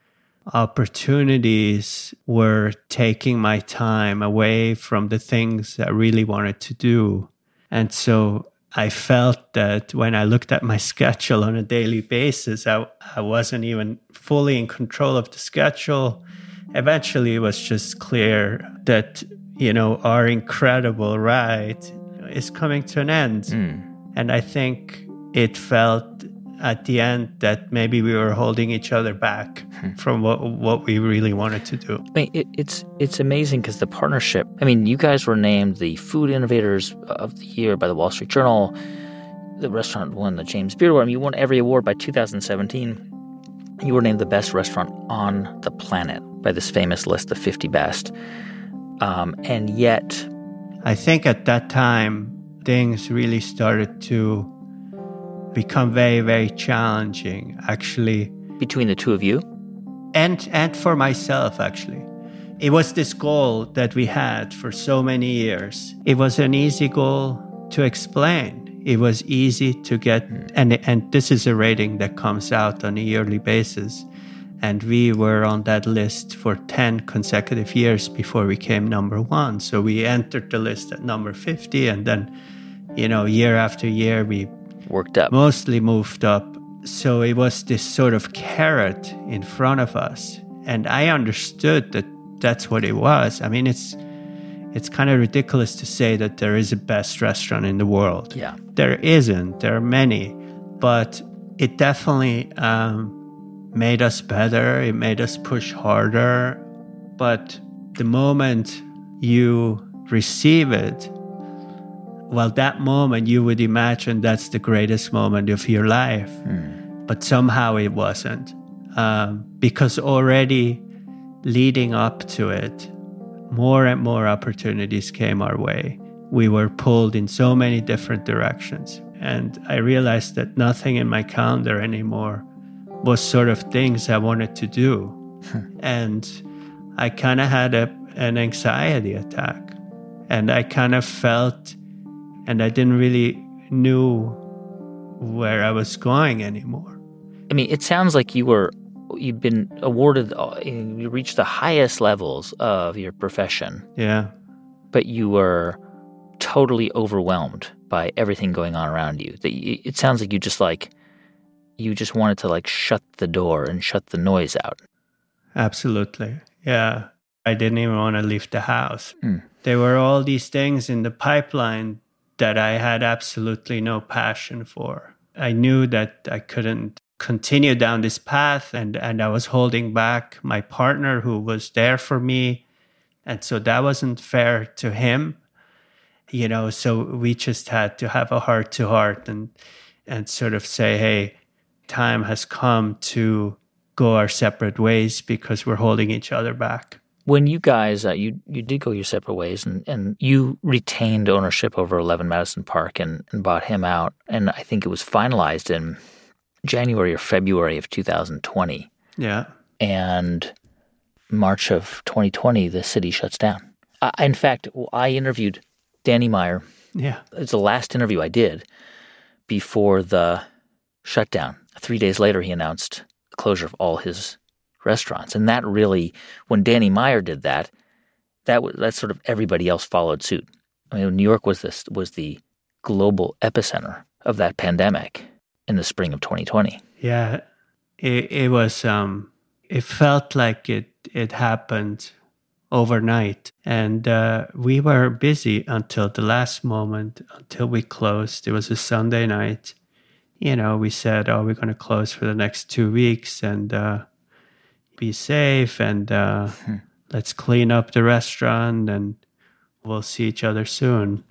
opportunities were taking my time away from the things I really wanted to do. And so I felt that when I looked at my schedule on a daily basis, I, I wasn't even fully in control of the schedule. Eventually, it was just clear that, you know, our incredible ride is coming to an end. Mm. And I think it felt at the end that maybe we were holding each other back hmm. from what what we really wanted to do. I mean, it, it's it's amazing because the partnership, I mean, you guys were named the Food Innovators of the Year by the Wall Street Journal. The restaurant won the James Beard Award. I mean, you won every award by two thousand seventeen. You were named the best restaurant on the planet by this famous list of fifty best. Um, and yet... I think at that time, things really started to become very, very challenging, actually. Between the two of you? And and for myself, actually. It was this goal that we had for so many years. It was an easy goal to explain. It was easy to get, mm. and and this is a rating that comes out on a yearly basis. And we were on that list for ten consecutive years before we came number one. So we entered the list at number fifty, and then, you know, year after year, we worked up. Mostly moved up. So it was this sort of carrot in front of us. And I understood that that's what it was. I mean, it's it's kind of ridiculous to say that there is a best restaurant in the world. Yeah. There isn't. There are many. But it definitely um, made us better. It made us push harder. But the moment you receive it, well, that moment you would imagine that's the greatest moment of your life. Mm. But somehow it wasn't. Um, because already leading up to it, more and more opportunities came our way. We were pulled in so many different directions. And I realized that nothing in my calendar anymore was sort of things I wanted to do. And I kind of had a, an anxiety attack. And I kind of felt... And I didn't really knew where I was going anymore. I mean, it sounds like you were, you've been awarded, you reached the highest levels of your profession. Yeah. But you were totally overwhelmed by everything going on around you. It sounds like you just like, you just wanted to like shut the door and shut the noise out. Absolutely. Yeah. I didn't even want to leave the house. Mm. There were all these things in the pipeline that I had absolutely no passion for. I knew that I couldn't continue down this path, and, and I was holding back my partner who was there for me. And so that wasn't fair to him, you know, so we just had to have a heart to heart and, and sort of say, hey, time has come to go our separate ways because we're holding each other back. When you guys, uh, you you did go your separate ways, and, and you retained ownership over eleven Madison Park and, and bought him out, and I think it was finalized in January or February of two thousand twenty. Yeah. And March of twenty twenty, the city shuts down. I, in fact, I interviewed Danny Meyer. Yeah. It's the last interview I did before the shutdown. Three days later, he announced the closure of all his restaurants. And that really, when Danny Meyer did that, that was that sort of everybody else followed suit. I mean, New York was this was the global epicenter of that pandemic in the spring of twenty twenty. Yeah, it it was. Um, it felt like it it happened overnight, and uh, we were busy until the last moment, until we closed. It was a Sunday night. You know, we said, "Oh, we're going to close for the next two weeks," and. Uh, be safe and uh, hmm. let's clean up the restaurant and we'll see each other soon.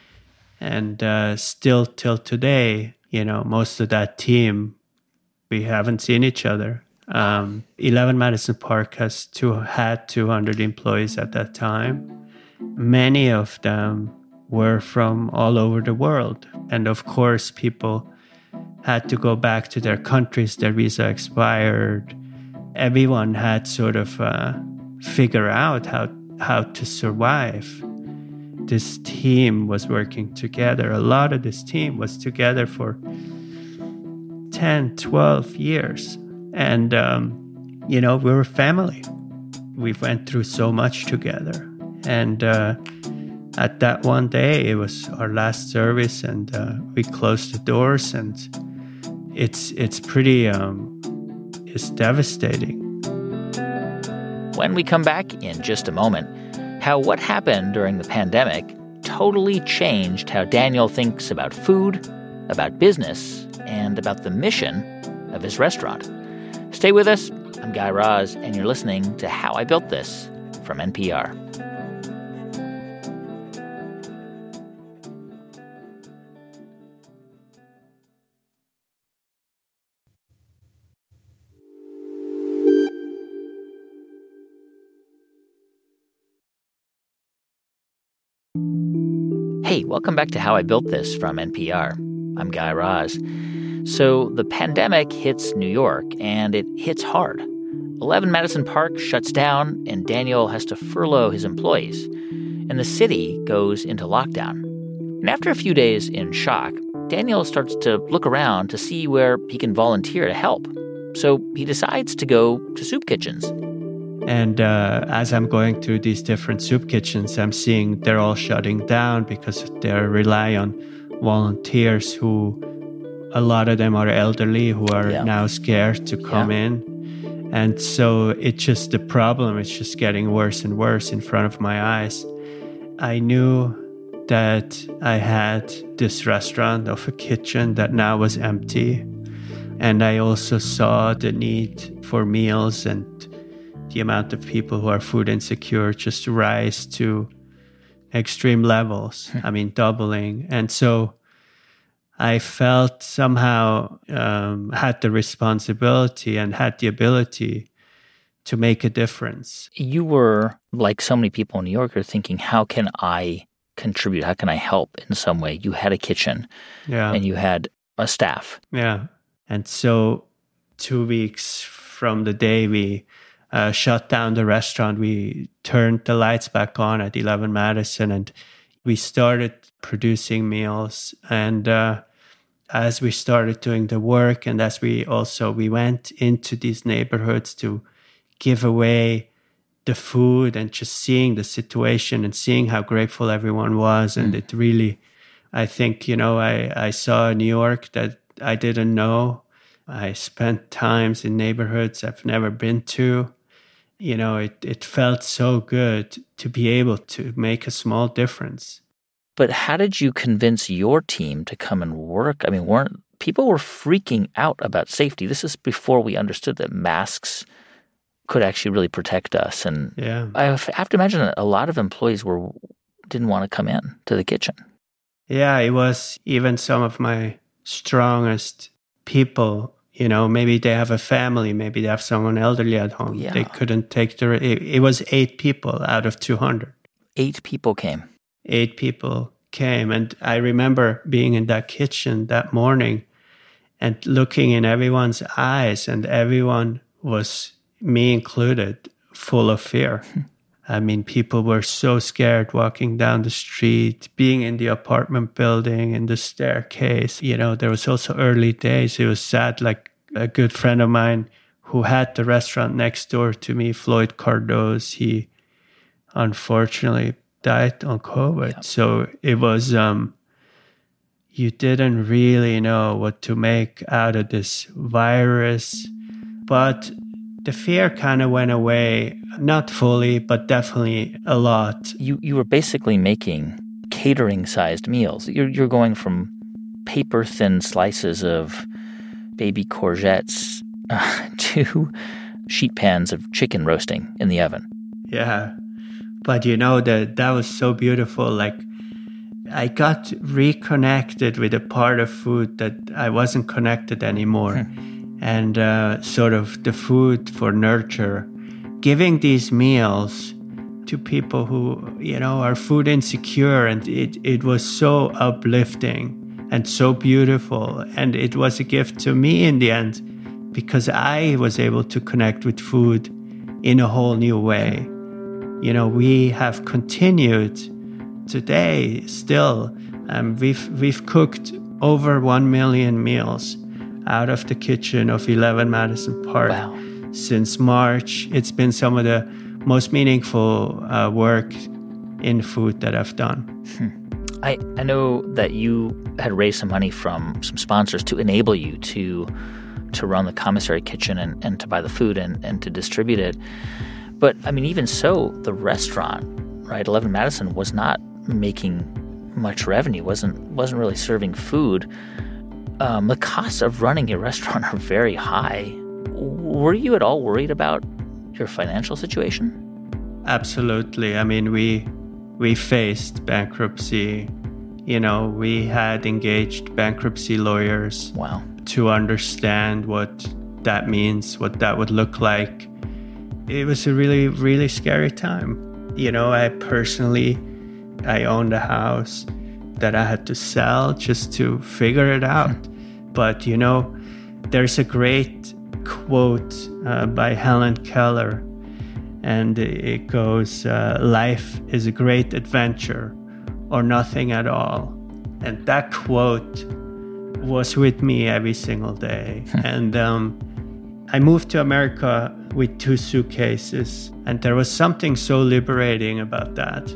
And uh, still till today, you know, most of that team, we haven't seen each other. Um, eleven Madison Park has two, had two hundred employees at that time. Many of them were from all over the world. And of course, people had to go back to their countries. Their visa expired. Everyone had sort of uh, figure out how how to survive. This team was working together. A lot of this team was together for ten, twelve years. And um, you know, we were family. We went through so much together. And uh, at that one day, it was our last service, and uh, we closed the doors, and it's it's pretty, um, it's devastating. When we come back in just a moment, how what happened during the pandemic totally changed how Daniel thinks about food, about business, and about the mission of his restaurant. Stay with us. I'm Guy Raz, and you're listening to How I Built This from N P R. Hey, welcome back to How I Built This from N P R. I'm Guy Raz. So the pandemic hits New York, and it hits hard. eleven Madison Park shuts down, and Daniel has to furlough his employees. And the city goes into lockdown. And after a few days in shock, Daniel starts to look around to see where he can volunteer to help. So he decides to go to soup kitchens. And uh, as I'm going through these different soup kitchens, I'm seeing they're all shutting down because they rely on volunteers who, a lot of them are elderly, who are yeah. now scared to come yeah. in. And so it's just the problem is just getting worse and worse in front of my eyes. I knew that I had this restaurant of a kitchen that now was empty. And I also saw the need for meals and the amount of people who are food insecure just rise to extreme levels. I mean, doubling. And so I felt somehow um, had the responsibility and had the ability to make a difference. You were, like so many people in New York, are thinking, how can I contribute? How can I help in some way? You had a kitchen yeah. and you had a staff. Yeah. And so two weeks from the day we uh, shut down the restaurant, we turned the lights back on at eleven Madison, and we started producing meals. And uh, as we started doing the work, and as we also, we went into these neighborhoods to give away the food, and just seeing the situation and seeing how grateful everyone was. And mm. it really, I think, you know, I, I saw New York that I didn't know. I spent times in neighborhoods I've never been to. You know, it, it felt so good to be able to make a small difference. But how did you convince your team to come and work? I mean, weren't people were freaking out about safety. This is before we understood that masks could actually really protect us. And yeah. I have to imagine that a lot of employees were didn't want to come in to the kitchen. Yeah, it was even some of my strongest people. You know, maybe they have a family, maybe they have someone elderly at home. Yeah. They couldn't take the... It, it was eight people out of two hundred. Eight people came. Eight people came. And I remember being in that kitchen that morning and looking in everyone's eyes, and everyone was, me included, full of fear. I mean, people were so scared walking down the street, being in the apartment building, in the staircase. You know, there was also early days. It was sad. Like a good friend of mine who had the restaurant next door to me, Floyd Cardoz, he unfortunately died on COVID. Yep. So it was, um, you didn't really know what to make out of this virus. But the fear kind of went away, not fully, but definitely a lot. You you were basically making catering-sized meals. You're you're going from paper-thin slices of baby courgettes uh, to sheet pans of chicken roasting in the oven. Yeah, but you know that that was so beautiful. Like I got reconnected with a part of food that I wasn't connected anymore. Hmm. And uh, sort of the food for nurture, giving these meals to people who, you know, are food insecure. And it, it was so uplifting and so beautiful. And it was a gift to me in the end, because I was able to connect with food in a whole new way. You know, we have continued today still. Um, we've, we've cooked over one million meals out of the kitchen of eleven Madison Park. Wow. since March. It's been some of the most meaningful uh, work in food that I've done. Hmm. I, I know that you had raised some money from some sponsors to enable you to to run the commissary kitchen and, and to buy the food and, and to distribute it. But, I mean, even so, the restaurant, right, eleven Madison, was not making much revenue, wasn't wasn't really serving food. Um, the costs of running a restaurant are very high. Were you at all worried about your financial situation? Absolutely. I mean, we we faced bankruptcy. You know, we had engaged bankruptcy lawyers. Wow. To understand what that means, what that would look like. It was a really, really scary time. You know, I personally, I owned a house that I had to sell just to figure it out. But, you know, there's a great quote uh, by Helen Keller, and it goes, uh, life is a great adventure or nothing at all. And that quote was with me every single day. And um, I moved to America with two suitcases, and there was something so liberating about that.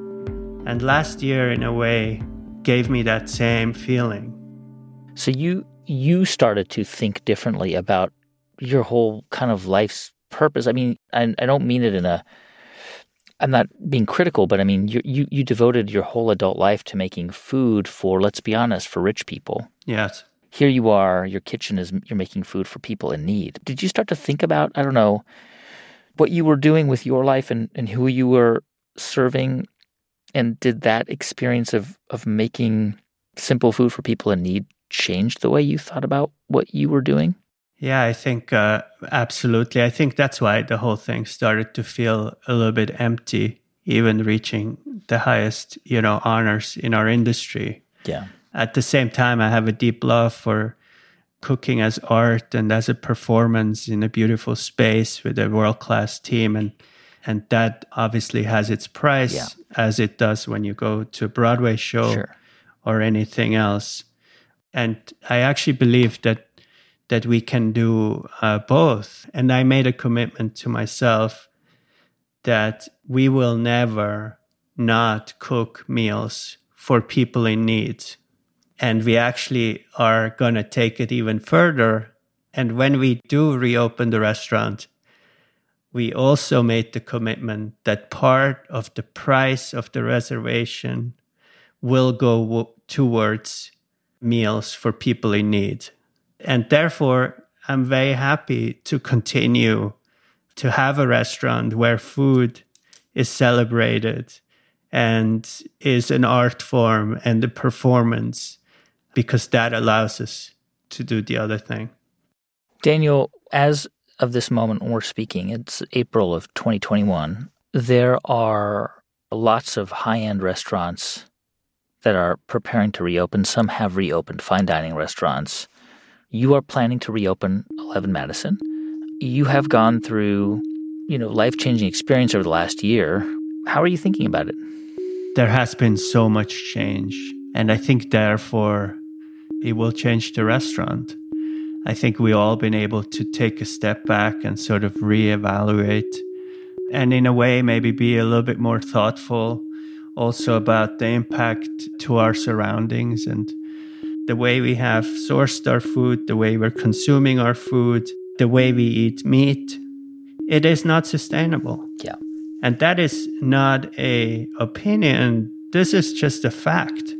And last year, in a way, gave me that same feeling. So you you started to think differently about your whole kind of life's purpose. I mean, I, I don't mean it in a, I'm not being critical, but I mean, you, you you devoted your whole adult life to making food for, let's be honest, for rich people. Yes. Here you are, your kitchen is, you're making food for people in need. Did you start to think about, I don't know, what you were doing with your life and, and who you were serving? And did that experience of, of making simple food for people in need change the way you thought about what you were doing? Yeah, I think uh, absolutely. I think that's why the whole thing started to feel a little bit empty, even reaching the highest, you know, honors in our industry. Yeah. At the same time, I have a deep love for cooking as art and as a performance in a beautiful space with a world-class team. And and that obviously has its price, yeah. as it does when you go to a Broadway show sure. or anything else. And I actually believe that that we can do uh, both. And I made a commitment to myself that we will never not cook meals for people in need. And we actually are going to take it even further. And when we do reopen the restaurant, we also made the commitment that part of the price of the reservation will go w- towards meals for people in need. And therefore, I'm very happy to continue to have a restaurant where food is celebrated and is an art form and a performance, because that allows us to do the other thing. Daniel, as of this moment when we're speaking, it's April of twenty twenty-one, there are lots of high-end restaurants that are preparing to reopen. Some have reopened, fine dining restaurants. You are planning to reopen eleven Madison. You have gone through, you know, life-changing experience over the last year. How are you thinking about it? There has been so much change, and I think therefore it will change the restaurant. I think we all been able to take a step back and sort of reevaluate, and in a way maybe be a little bit more thoughtful also about the impact to our surroundings and the way we have sourced our food, the way we're consuming our food, the way we eat meat. It is not sustainable. Yeah. And that is not a opinion. This is just a fact.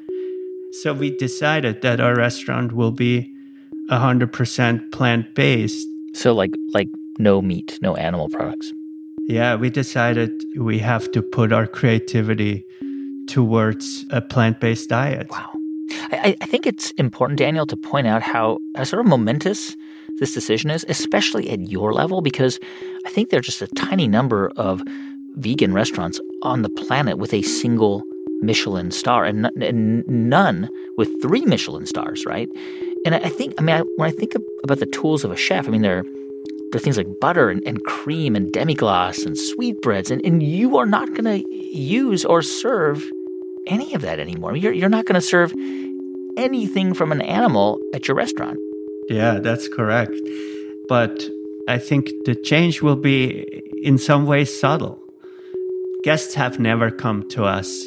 So we decided that our restaurant will be one hundred percent plant-based. So like like no meat, no animal products. Yeah, we decided we have to put our creativity towards a plant-based diet. Wow. I, I think it's important, Daniel, to point out how, how sort of momentous this decision is, especially at your level, because I think there are just a tiny number of vegan restaurants on the planet with a single Michelin star, and, and none with three Michelin stars, right? And I think, I mean, I, when I think about the tools of a chef, I mean, there are, there are things like butter and, and cream and demi-glace and sweetbreads, and, and you are not going to use or serve any of that anymore. You're, you're not going to serve anything from an animal at your restaurant. Yeah, that's correct. But I think the change will be in some ways subtle. Guests have never come to us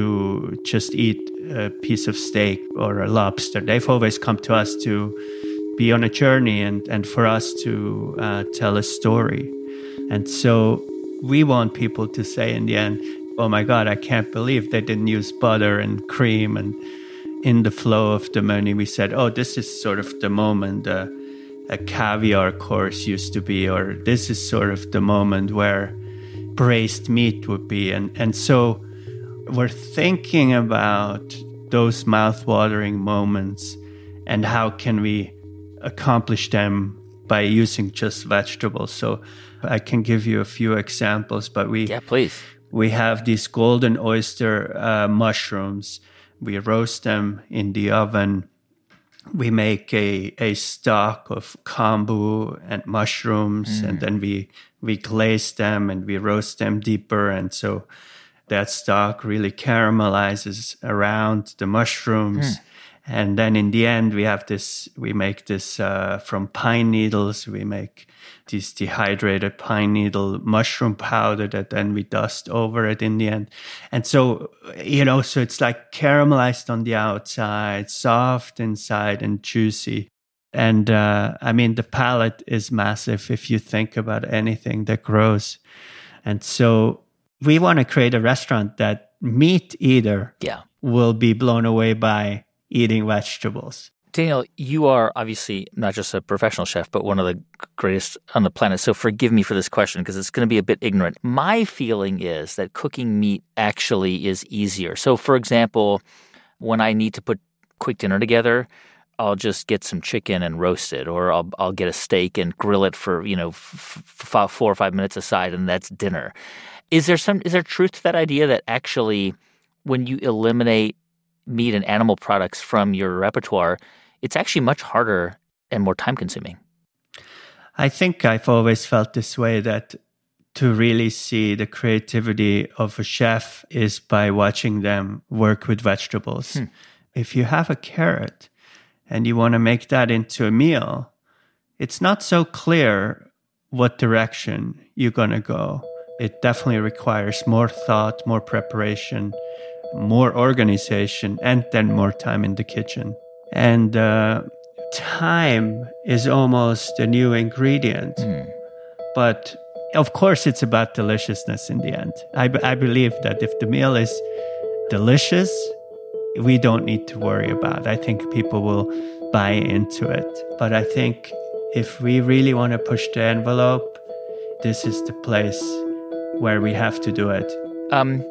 to just eat a piece of steak or a lobster. They've always come to us to be on a journey and, and for us to uh, tell a story. And so we want people to say in the end, oh my God, I can't believe they didn't use butter and cream. And in the flow of the menu, we said, oh, this is sort of the moment uh, a caviar course used to be, or this is sort of the moment where braised meat would be. And, and so we're thinking about those mouth-watering moments and how can we accomplish them by using just vegetables. So I can give you a few examples, but we yeah, please. We have these golden oyster uh, mushrooms. We roast them in the oven. We make a, a stock of kombu and mushrooms, mm. and then we we glaze them and we roast them deeper. And so that stock really caramelizes around the mushrooms. Mm. And then in the end, we have this, we make this uh, from pine needles. We make this dehydrated pine needle mushroom powder that then we dust over it in the end. And so, you know, so it's like caramelized on the outside, soft inside and juicy. And uh, I mean, the palate is massive if you think about anything that grows. And so we want to create a restaurant that meat eater yeah. will be blown away by eating vegetables. Daniel, you are obviously not just a professional chef, but one of the greatest on the planet. So forgive me for this question because it's going to be a bit ignorant. My feeling is that cooking meat actually is easier. So for example, when I need to put quick dinner together, I'll just get some chicken and roast it, or I'll I'll get a steak and grill it for, you know, f- f- four or five minutes aside, and that's dinner. Is there some is there truth to that idea that actually when you eliminate meat and animal products from your repertoire, it's actually much harder and more time-consuming? I think I've always felt this way, that to really see the creativity of a chef is by watching them work with vegetables. Hmm. If you have a carrot and you want to make that into a meal, it's not so clear what direction you're going to go. It definitely requires more thought, more preparation, more organization, and then more time in the kitchen. And uh, time is almost a new ingredient. Mm. But of course, it's about deliciousness in the end. I, b- I believe that if the meal is delicious, we don't need to worry about it. I think people will buy into it. But I think if we really want to push the envelope, this is the place where we have to do it. Um.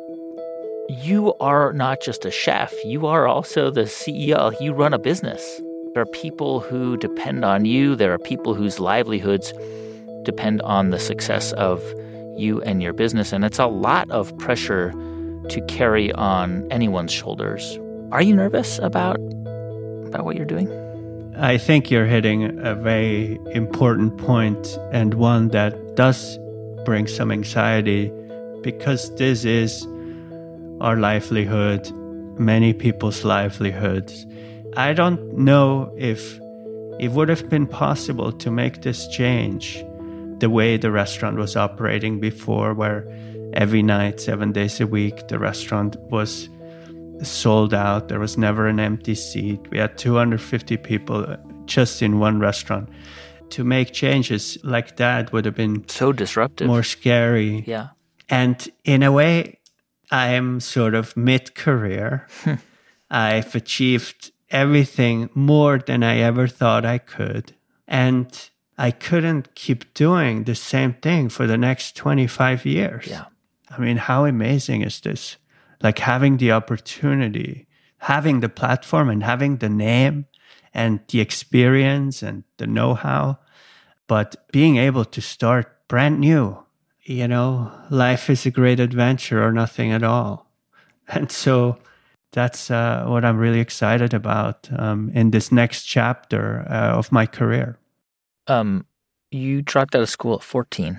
You are not just a chef. You are also the C E O. You run a business. There are people who depend on you. There are people whose livelihoods depend on the success of you and your business. And it's a lot of pressure to carry on anyone's shoulders. Are you nervous about, about what you're doing? I think you're hitting a very important point, and one that does bring some anxiety, because this is our livelihood, many people's livelihoods. I don't know if it would have been possible to make this change the way the restaurant was operating before, where every night, seven days a week, the restaurant was sold out. There was never an empty seat. We had two hundred fifty people just in one restaurant. To make changes like that would have been so disruptive, more scary. Yeah. And in a way, I am sort of mid-career. I've achieved everything more than I ever thought I could. And I couldn't keep doing the same thing for the next twenty-five years. Yeah. I mean, how amazing is this? Like having the opportunity, having the platform and having the name and the experience and the know-how, but being able to start brand new. You know, life is a great adventure or nothing at all. And so that's uh, what I'm really excited about um, in this next chapter uh, of my career. Um, you dropped out of school at fourteen.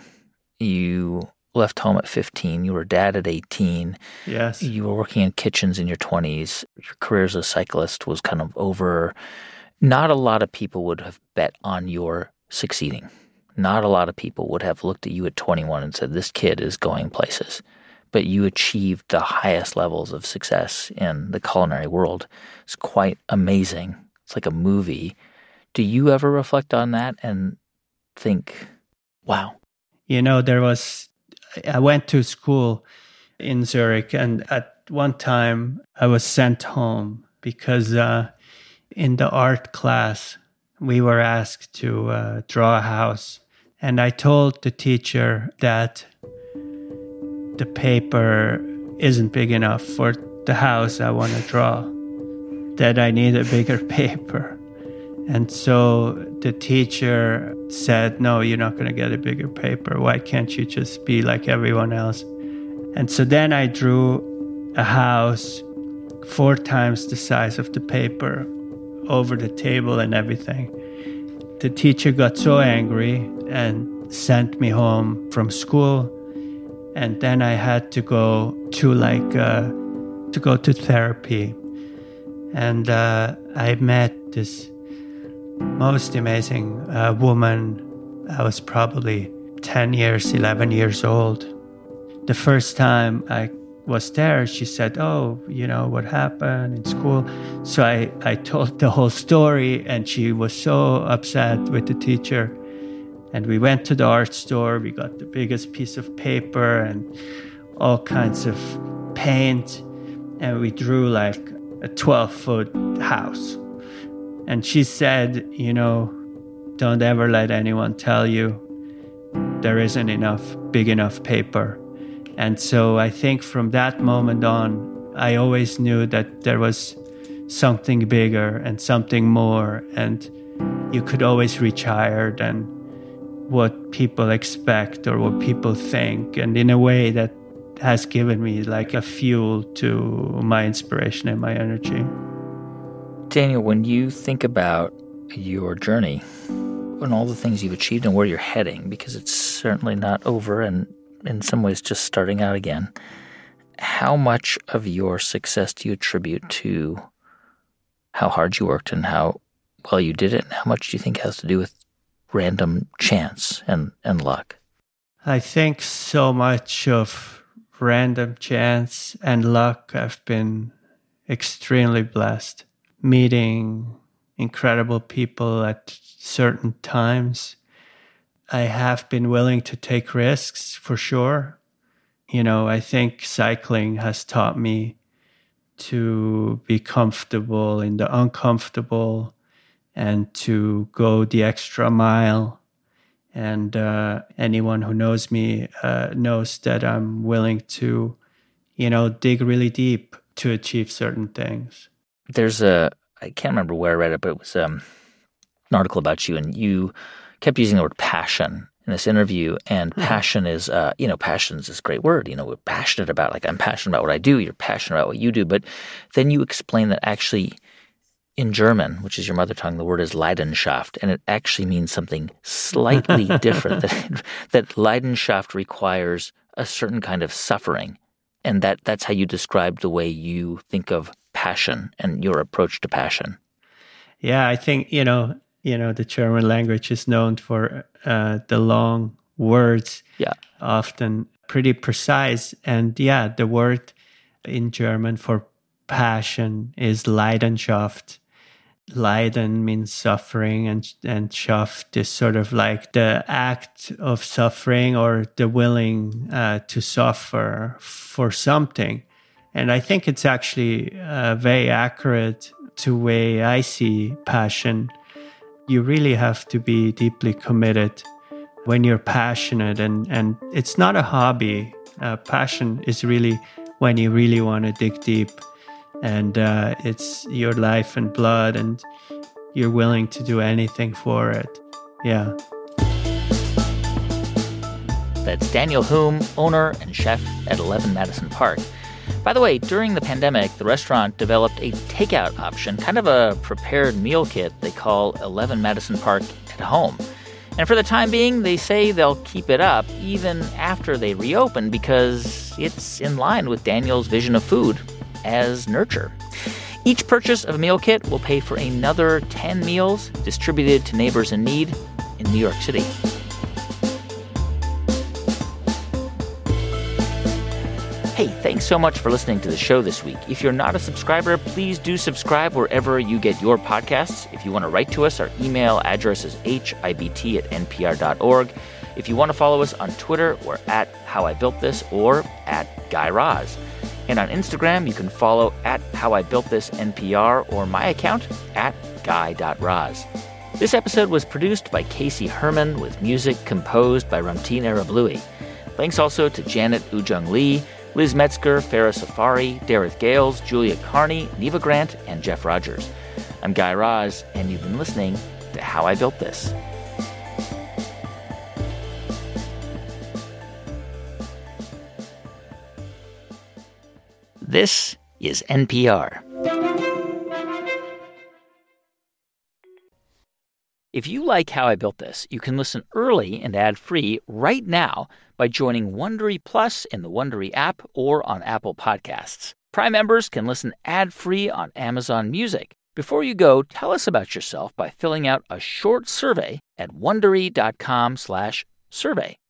You left home at fifteen. You were a dad at eighteen. Yes. You were working in kitchens in your twenties. Your career as a cyclist was kind of over. Not a lot of people would have bet on your succeeding. Not a lot of people would have looked at you at twenty-one and said, this kid is going places. But you achieved the highest levels of success in the culinary world. It's quite amazing. It's like a movie. Do you ever reflect on that and think, wow? You know, there was, I went to school in Zurich, and at one time I was sent home because uh, in the art class, we were asked to uh, draw a house. And I told the teacher that the paper isn't big enough for the house I want to draw, that I need a bigger paper. And so the teacher said, no, you're not going to get a bigger paper. Why can't you just be like everyone else? And so then I drew a house four times the size of the paper over the table and everything. The teacher got so angry and sent me home from school. And then I had to go to like, uh, to go to therapy. And uh, I met this most amazing uh, woman. I was probably ten years, eleven years old. The first time I was there, she said, oh, you know, what happened in school? So I, I told the whole story, and she was so upset with the teacher. And we went to the art store. We got the biggest piece of paper and all kinds of paint. And we drew like a twelve-foot house. And she said, you know, don't ever let anyone tell you there isn't enough, big enough paper. And so I think from that moment on, I always knew that there was something bigger and something more. And you could always reach higher than what people expect or what people think. And in a way that has given me like a fuel to my inspiration and my energy. Daniel, when you think about your journey and all the things you've achieved and where you're heading, because it's certainly not over and in some ways just starting out again, how much of your success do you attribute to how hard you worked and how well you did it, and how much do you think has to do with random chance and, and luck? I think so much of random chance and luck. I've been extremely blessed, meeting incredible people at certain times. I have been willing to take risks, for sure. You know, I think cycling has taught me to be comfortable in the uncomfortable and to go the extra mile. And uh, anyone who knows me uh, knows that I'm willing to, you know, dig really deep to achieve certain things. There's a, I can't remember where I read it, but it was um, an article about you, and you kept using the word passion in this interview. And mm-hmm. passion is, uh, you know, passion is this great word. You know, we're passionate about, like, I'm passionate about what I do. You're passionate about what you do. But then you explain that actually in German, which is your mother tongue, the word is Leidenschaft, and it actually means something slightly different. That, that Leidenschaft requires a certain kind of suffering. And that that's how you describe the way you think of passion and your approach to passion. Yeah, I think, you know, you know, the German language is known for uh, the long words, yeah, often pretty precise. And yeah, the word in German for passion is Leidenschaft. Leiden means suffering, and and Schaft is sort of like the act of suffering or the willing uh, to suffer for something. And I think it's actually uh, very accurate to the way I see passion. You really have to be deeply committed when you're passionate, and, and it's not a hobby. Uh, passion is really when you really want to dig deep, and uh, it's your life and blood, and you're willing to do anything for it. Yeah. That's Daniel Humm, owner and chef at eleven Madison Park. By the way, during the pandemic, the restaurant developed a takeout option, kind of a prepared meal kit they call eleven Madison Park at Home. And for the time being, they say they'll keep it up even after they reopen because it's in line with Daniel's vision of food as nurture. Each purchase of a meal kit will pay for another ten meals distributed to neighbors in need in New York City. Hey, thanks so much for listening to the show this week. If you're not a subscriber, please do subscribe wherever you get your podcasts. If you want to write to us, our email address is h i b t at n p r dot org. If you want to follow us on Twitter, we're at How I Built This or at Guy Raz. And on Instagram, you can follow at How I Built This N P R or my account at guy dot raz. This episode was produced by Casey Herman with music composed by Ramtin Arablouei. Thanks also to Janet Ujung Lee, Liz Metzger, Farah Safari, Dareth Gales, Julia Carney, Neva Grant, and Jeff Rogers. I'm Guy Raz, and you've been listening to How I Built This. This is N P R. If you like How I Built This, you can listen early and ad-free right now by joining Wondery Plus in the Wondery app or on Apple Podcasts. Prime members can listen ad-free on Amazon Music. Before you go, tell us about yourself by filling out a short survey at wondery dot com slash survey.